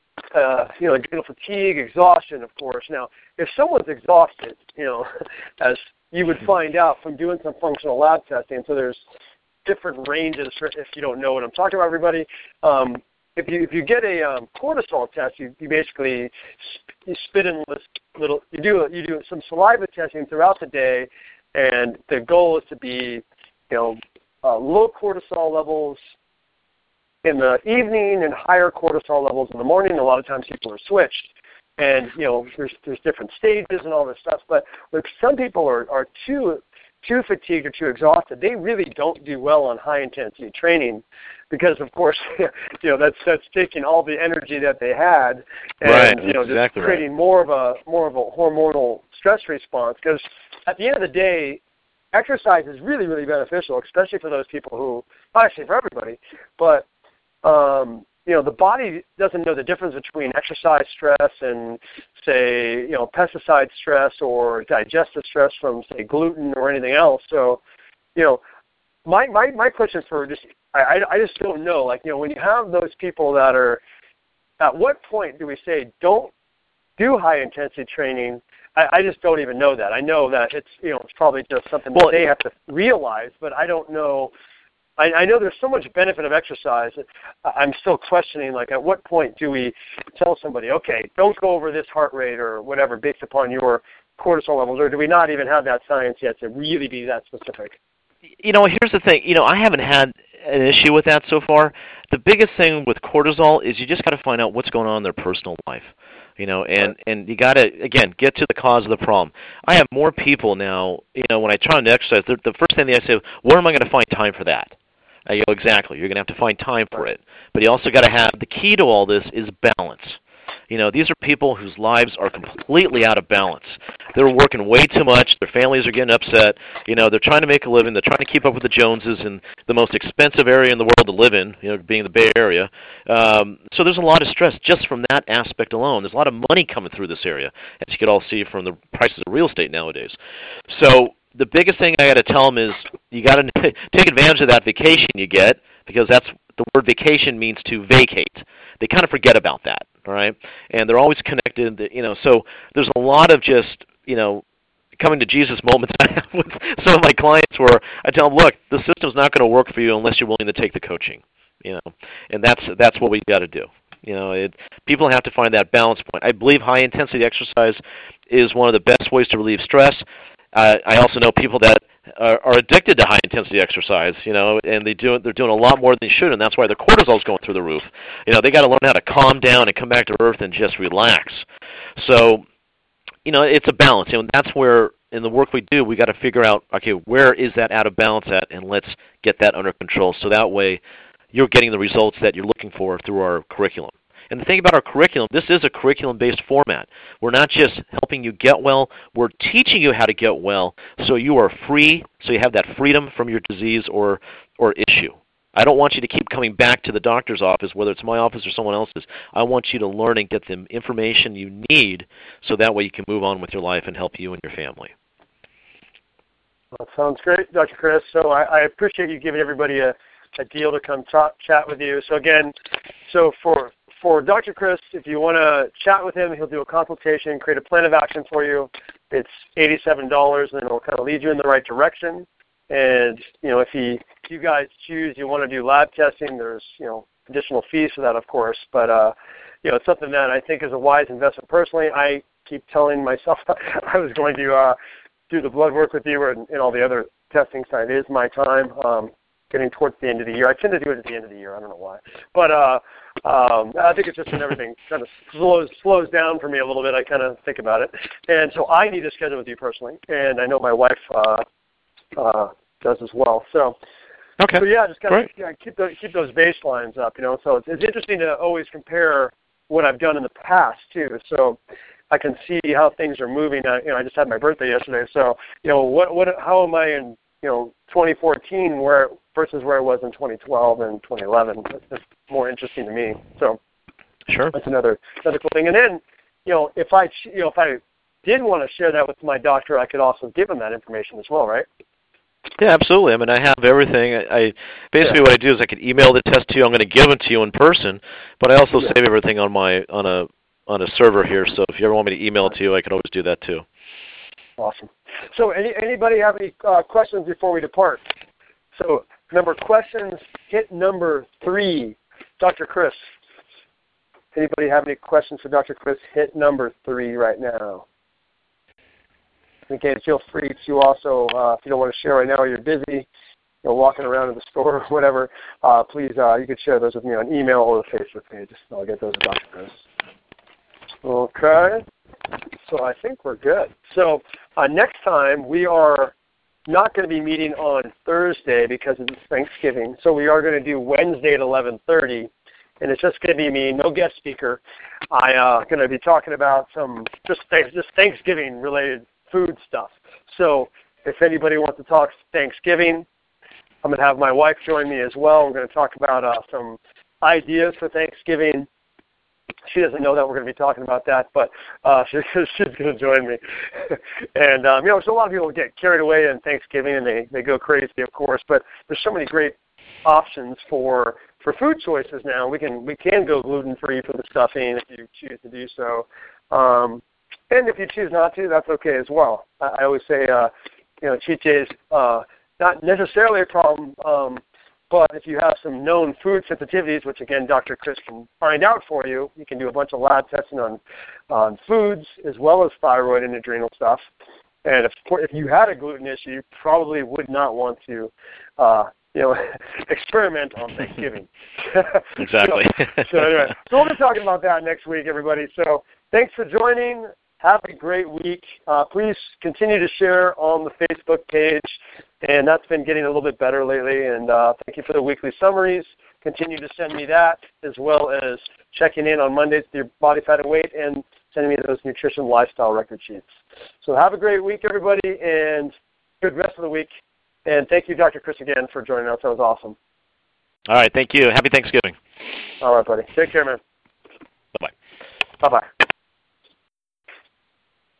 Speaker 1: Uh, you know, adrenal fatigue, exhaustion, of course. Now, if someone's exhausted, you know, as you would find out from doing some functional lab testing, so there's different ranges for, if you don't know what I'm talking about, everybody. Um, if you if you get a um, cortisol test, you, you basically sp- you spit in this little, you do you do some saliva testing throughout the day, and the goal is to be, you know, uh, low cortisol levels in the evening and higher cortisol levels in the morning. A lot of times people are switched. And, you know, there's there's different stages and all this stuff. But if some people are, are too too fatigued or too exhausted, they really don't do well on high-intensity training because, of course, you know, that's that's taking all the energy that they had and,
Speaker 2: right,
Speaker 1: you know, just
Speaker 2: exactly
Speaker 1: creating
Speaker 2: right.
Speaker 1: more of a more of a hormonal stress response. Because at the end of the day, exercise is really, really beneficial, especially for those people who, actually for everybody, but Um, you know, the body doesn't know the difference between exercise stress and, say, you know, pesticide stress or digestive stress from, say, gluten or anything else. So, you know, my my, my question for just, I, I just don't know, like, you know, when you have those people that are, at what point do we say don't do high-intensity training? I, I just don't even know that. I know that it's, you know, it's probably just something well, that they have to realize, but I don't know. I, I know there's so much benefit of exercise. I'm still questioning, like, at what point do we tell somebody, okay, don't go over this heart rate or whatever based upon your cortisol levels, or do we not even have that science yet to really be that specific?
Speaker 2: You know, here's the thing. You know, I haven't had an issue with that so far. The biggest thing with cortisol is you just got to find out what's going on in their personal life. You know, and, and you got to, again, get to the cause of the problem. I have more people now, you know, when I try to exercise, the, the first thing they say, where am I going to find time for that? Uh, you know, exactly. You're going to have to find time for it. But you also got to have, the key to all this is balance. You know, these are people whose lives are completely out of balance. They're working way too much. Their families are getting upset. You know, they're trying to make a living. They're trying to keep up with the Joneses in the most expensive area in the world to live in, you know, being the Bay Area. Um, so there's a lot of stress just from that aspect alone. There's a lot of money coming through this area, as you can all see from the prices of real estate nowadays. So the biggest thing I got to tell them is you got to take advantage of that vacation you get, because that's the word vacation means to vacate. They kind of forget about that, all right? And they're always connected, you know. So there's a lot of just, you know, coming to Jesus moments I have with some of my clients where I tell them, look, the system's not going to work for you unless you're willing to take the coaching, you know. And that's that's what we got to do. You know, it, people have to find that balance point. I believe high intensity exercise is one of the best ways to relieve stress. Uh, I also know people that are, are addicted to high-intensity exercise, you know, and they do, they're doing a lot more than they should, and that's why their cortisol's going through the roof. You know, they got to learn how to calm down and come back to earth and just relax. So, you know, it's a balance, and that's where, in the work we do, we got to figure out, okay, where is that out of balance at, and let's get that under control, so that way you're getting the results that you're looking for through our curriculum. And the thing about our curriculum, this is a curriculum-based format. We're not just helping you get well, we're teaching you how to get well so you are free, so you have that freedom from your disease or, or issue. I don't want you to keep coming back to the doctor's office, whether it's my office or someone else's. I want you to learn and get the information you need so that way you can move on with your life and help you and your family.
Speaker 1: That sounds great, Doctor Chris. So I, I appreciate you giving everybody a, a deal to come talk, chat with you. So again, so for for Doctor Chris, if you want to chat with him, he'll do a consultation, create a plan of action for you. It's eighty-seven dollars, and it'll kind of lead you in the right direction. And, you know, if, he, if you guys choose you want to do lab testing, there's, you know, additional fees for that, of course. But, uh, you know, it's something that I think is a wise investment. Personally, I keep telling myself I was going to uh, do the blood work with you and, and all the other testing side. It is my time, um, getting towards the end of the year. I tend to do it at the end of the year. I don't know why. But uh, um, I think it's just when everything kind of slows, slows down for me a little bit, I kind of think about it. And so I need to schedule with you personally. And I know my wife uh, uh, does as well. So,
Speaker 2: okay.
Speaker 1: so yeah, just kind
Speaker 2: Great.
Speaker 1: of yeah, keep, the, keep those baselines up, you know. So it's, it's interesting to always compare what I've done in the past, too. So I can see how things are moving. I, you know, I just had my birthday yesterday. So, you know, what, what, how am I in, you know, twenty fourteen where versus where I was in twenty twelve and twenty eleven? That's just more interesting to me. So
Speaker 2: sure,
Speaker 1: that's another another cool thing. And then, you know, if I, you know, if I did want to share that with my doctor, I could also give him that information as well, right?
Speaker 2: Yeah, absolutely. I mean, I have everything. I, I basically
Speaker 1: yeah.
Speaker 2: what I do is I could email the test to you. I'm going to give it to you in person, but I also
Speaker 1: yeah.
Speaker 2: save everything on my on a on a server here. So if you ever want me to email it to you, I can always do that too.
Speaker 1: Awesome. So, any anybody have any uh, questions before we depart? So, remember, questions hit number three. Doctor Chris. Anybody have any questions for Doctor Chris? Hit number three right now. Again, feel free to also, uh, if you don't want to share right now or you're busy, you know, walking around in the store or whatever, uh, please, uh, you could share those with me on email or the Facebook page. I'll get those to Doctor Chris. Okay. So I think we're good. So uh, next time we are not going to be meeting on Thursday because it's Thanksgiving. So we are going to do Wednesday at eleven thirty, and it's just going to be me, no guest speaker. I'm uh, going to be talking about some just th- just Thanksgiving related food stuff. So if anybody wants to talk Thanksgiving, I'm going to have my wife join me as well. We're going to talk about uh, some ideas for Thanksgiving. She doesn't know that we're going to be talking about that, but uh, she, she's going to join me. and, um, you know, so a lot of people get carried away in Thanksgiving and they, they go crazy, of course, but there's so many great options for for food choices now. We can we can go gluten-free for the stuffing if you choose to do so. Um, and if you choose not to, that's okay as well. I, I always say, uh, you know, cheat days, uh, not necessarily a problem, um, but if you have some known food sensitivities, which again Doctor Chris can find out for you, you can do a bunch of lab testing on, on foods as well as thyroid and adrenal stuff. And if, if you had a gluten issue, you probably would not want to, uh, you know, experiment on Thanksgiving.
Speaker 2: Exactly.
Speaker 1: so, so anyway, so we'll be talking about that next week, everybody. So thanks for joining. Have a great week. Uh, please continue to share on the Facebook page, and that's been getting a little bit better lately. And uh, thank you for the weekly summaries. Continue to send me that, as well as checking in on Mondays with your body fat and weight, and sending me those nutrition lifestyle record sheets. So have a great week, everybody, and good rest of the week. And thank you, Doctor Chris, again for joining us. That was awesome.
Speaker 2: All right. Thank you. Happy Thanksgiving.
Speaker 1: All right, buddy. Take care, man.
Speaker 2: Bye-bye.
Speaker 1: Bye-bye.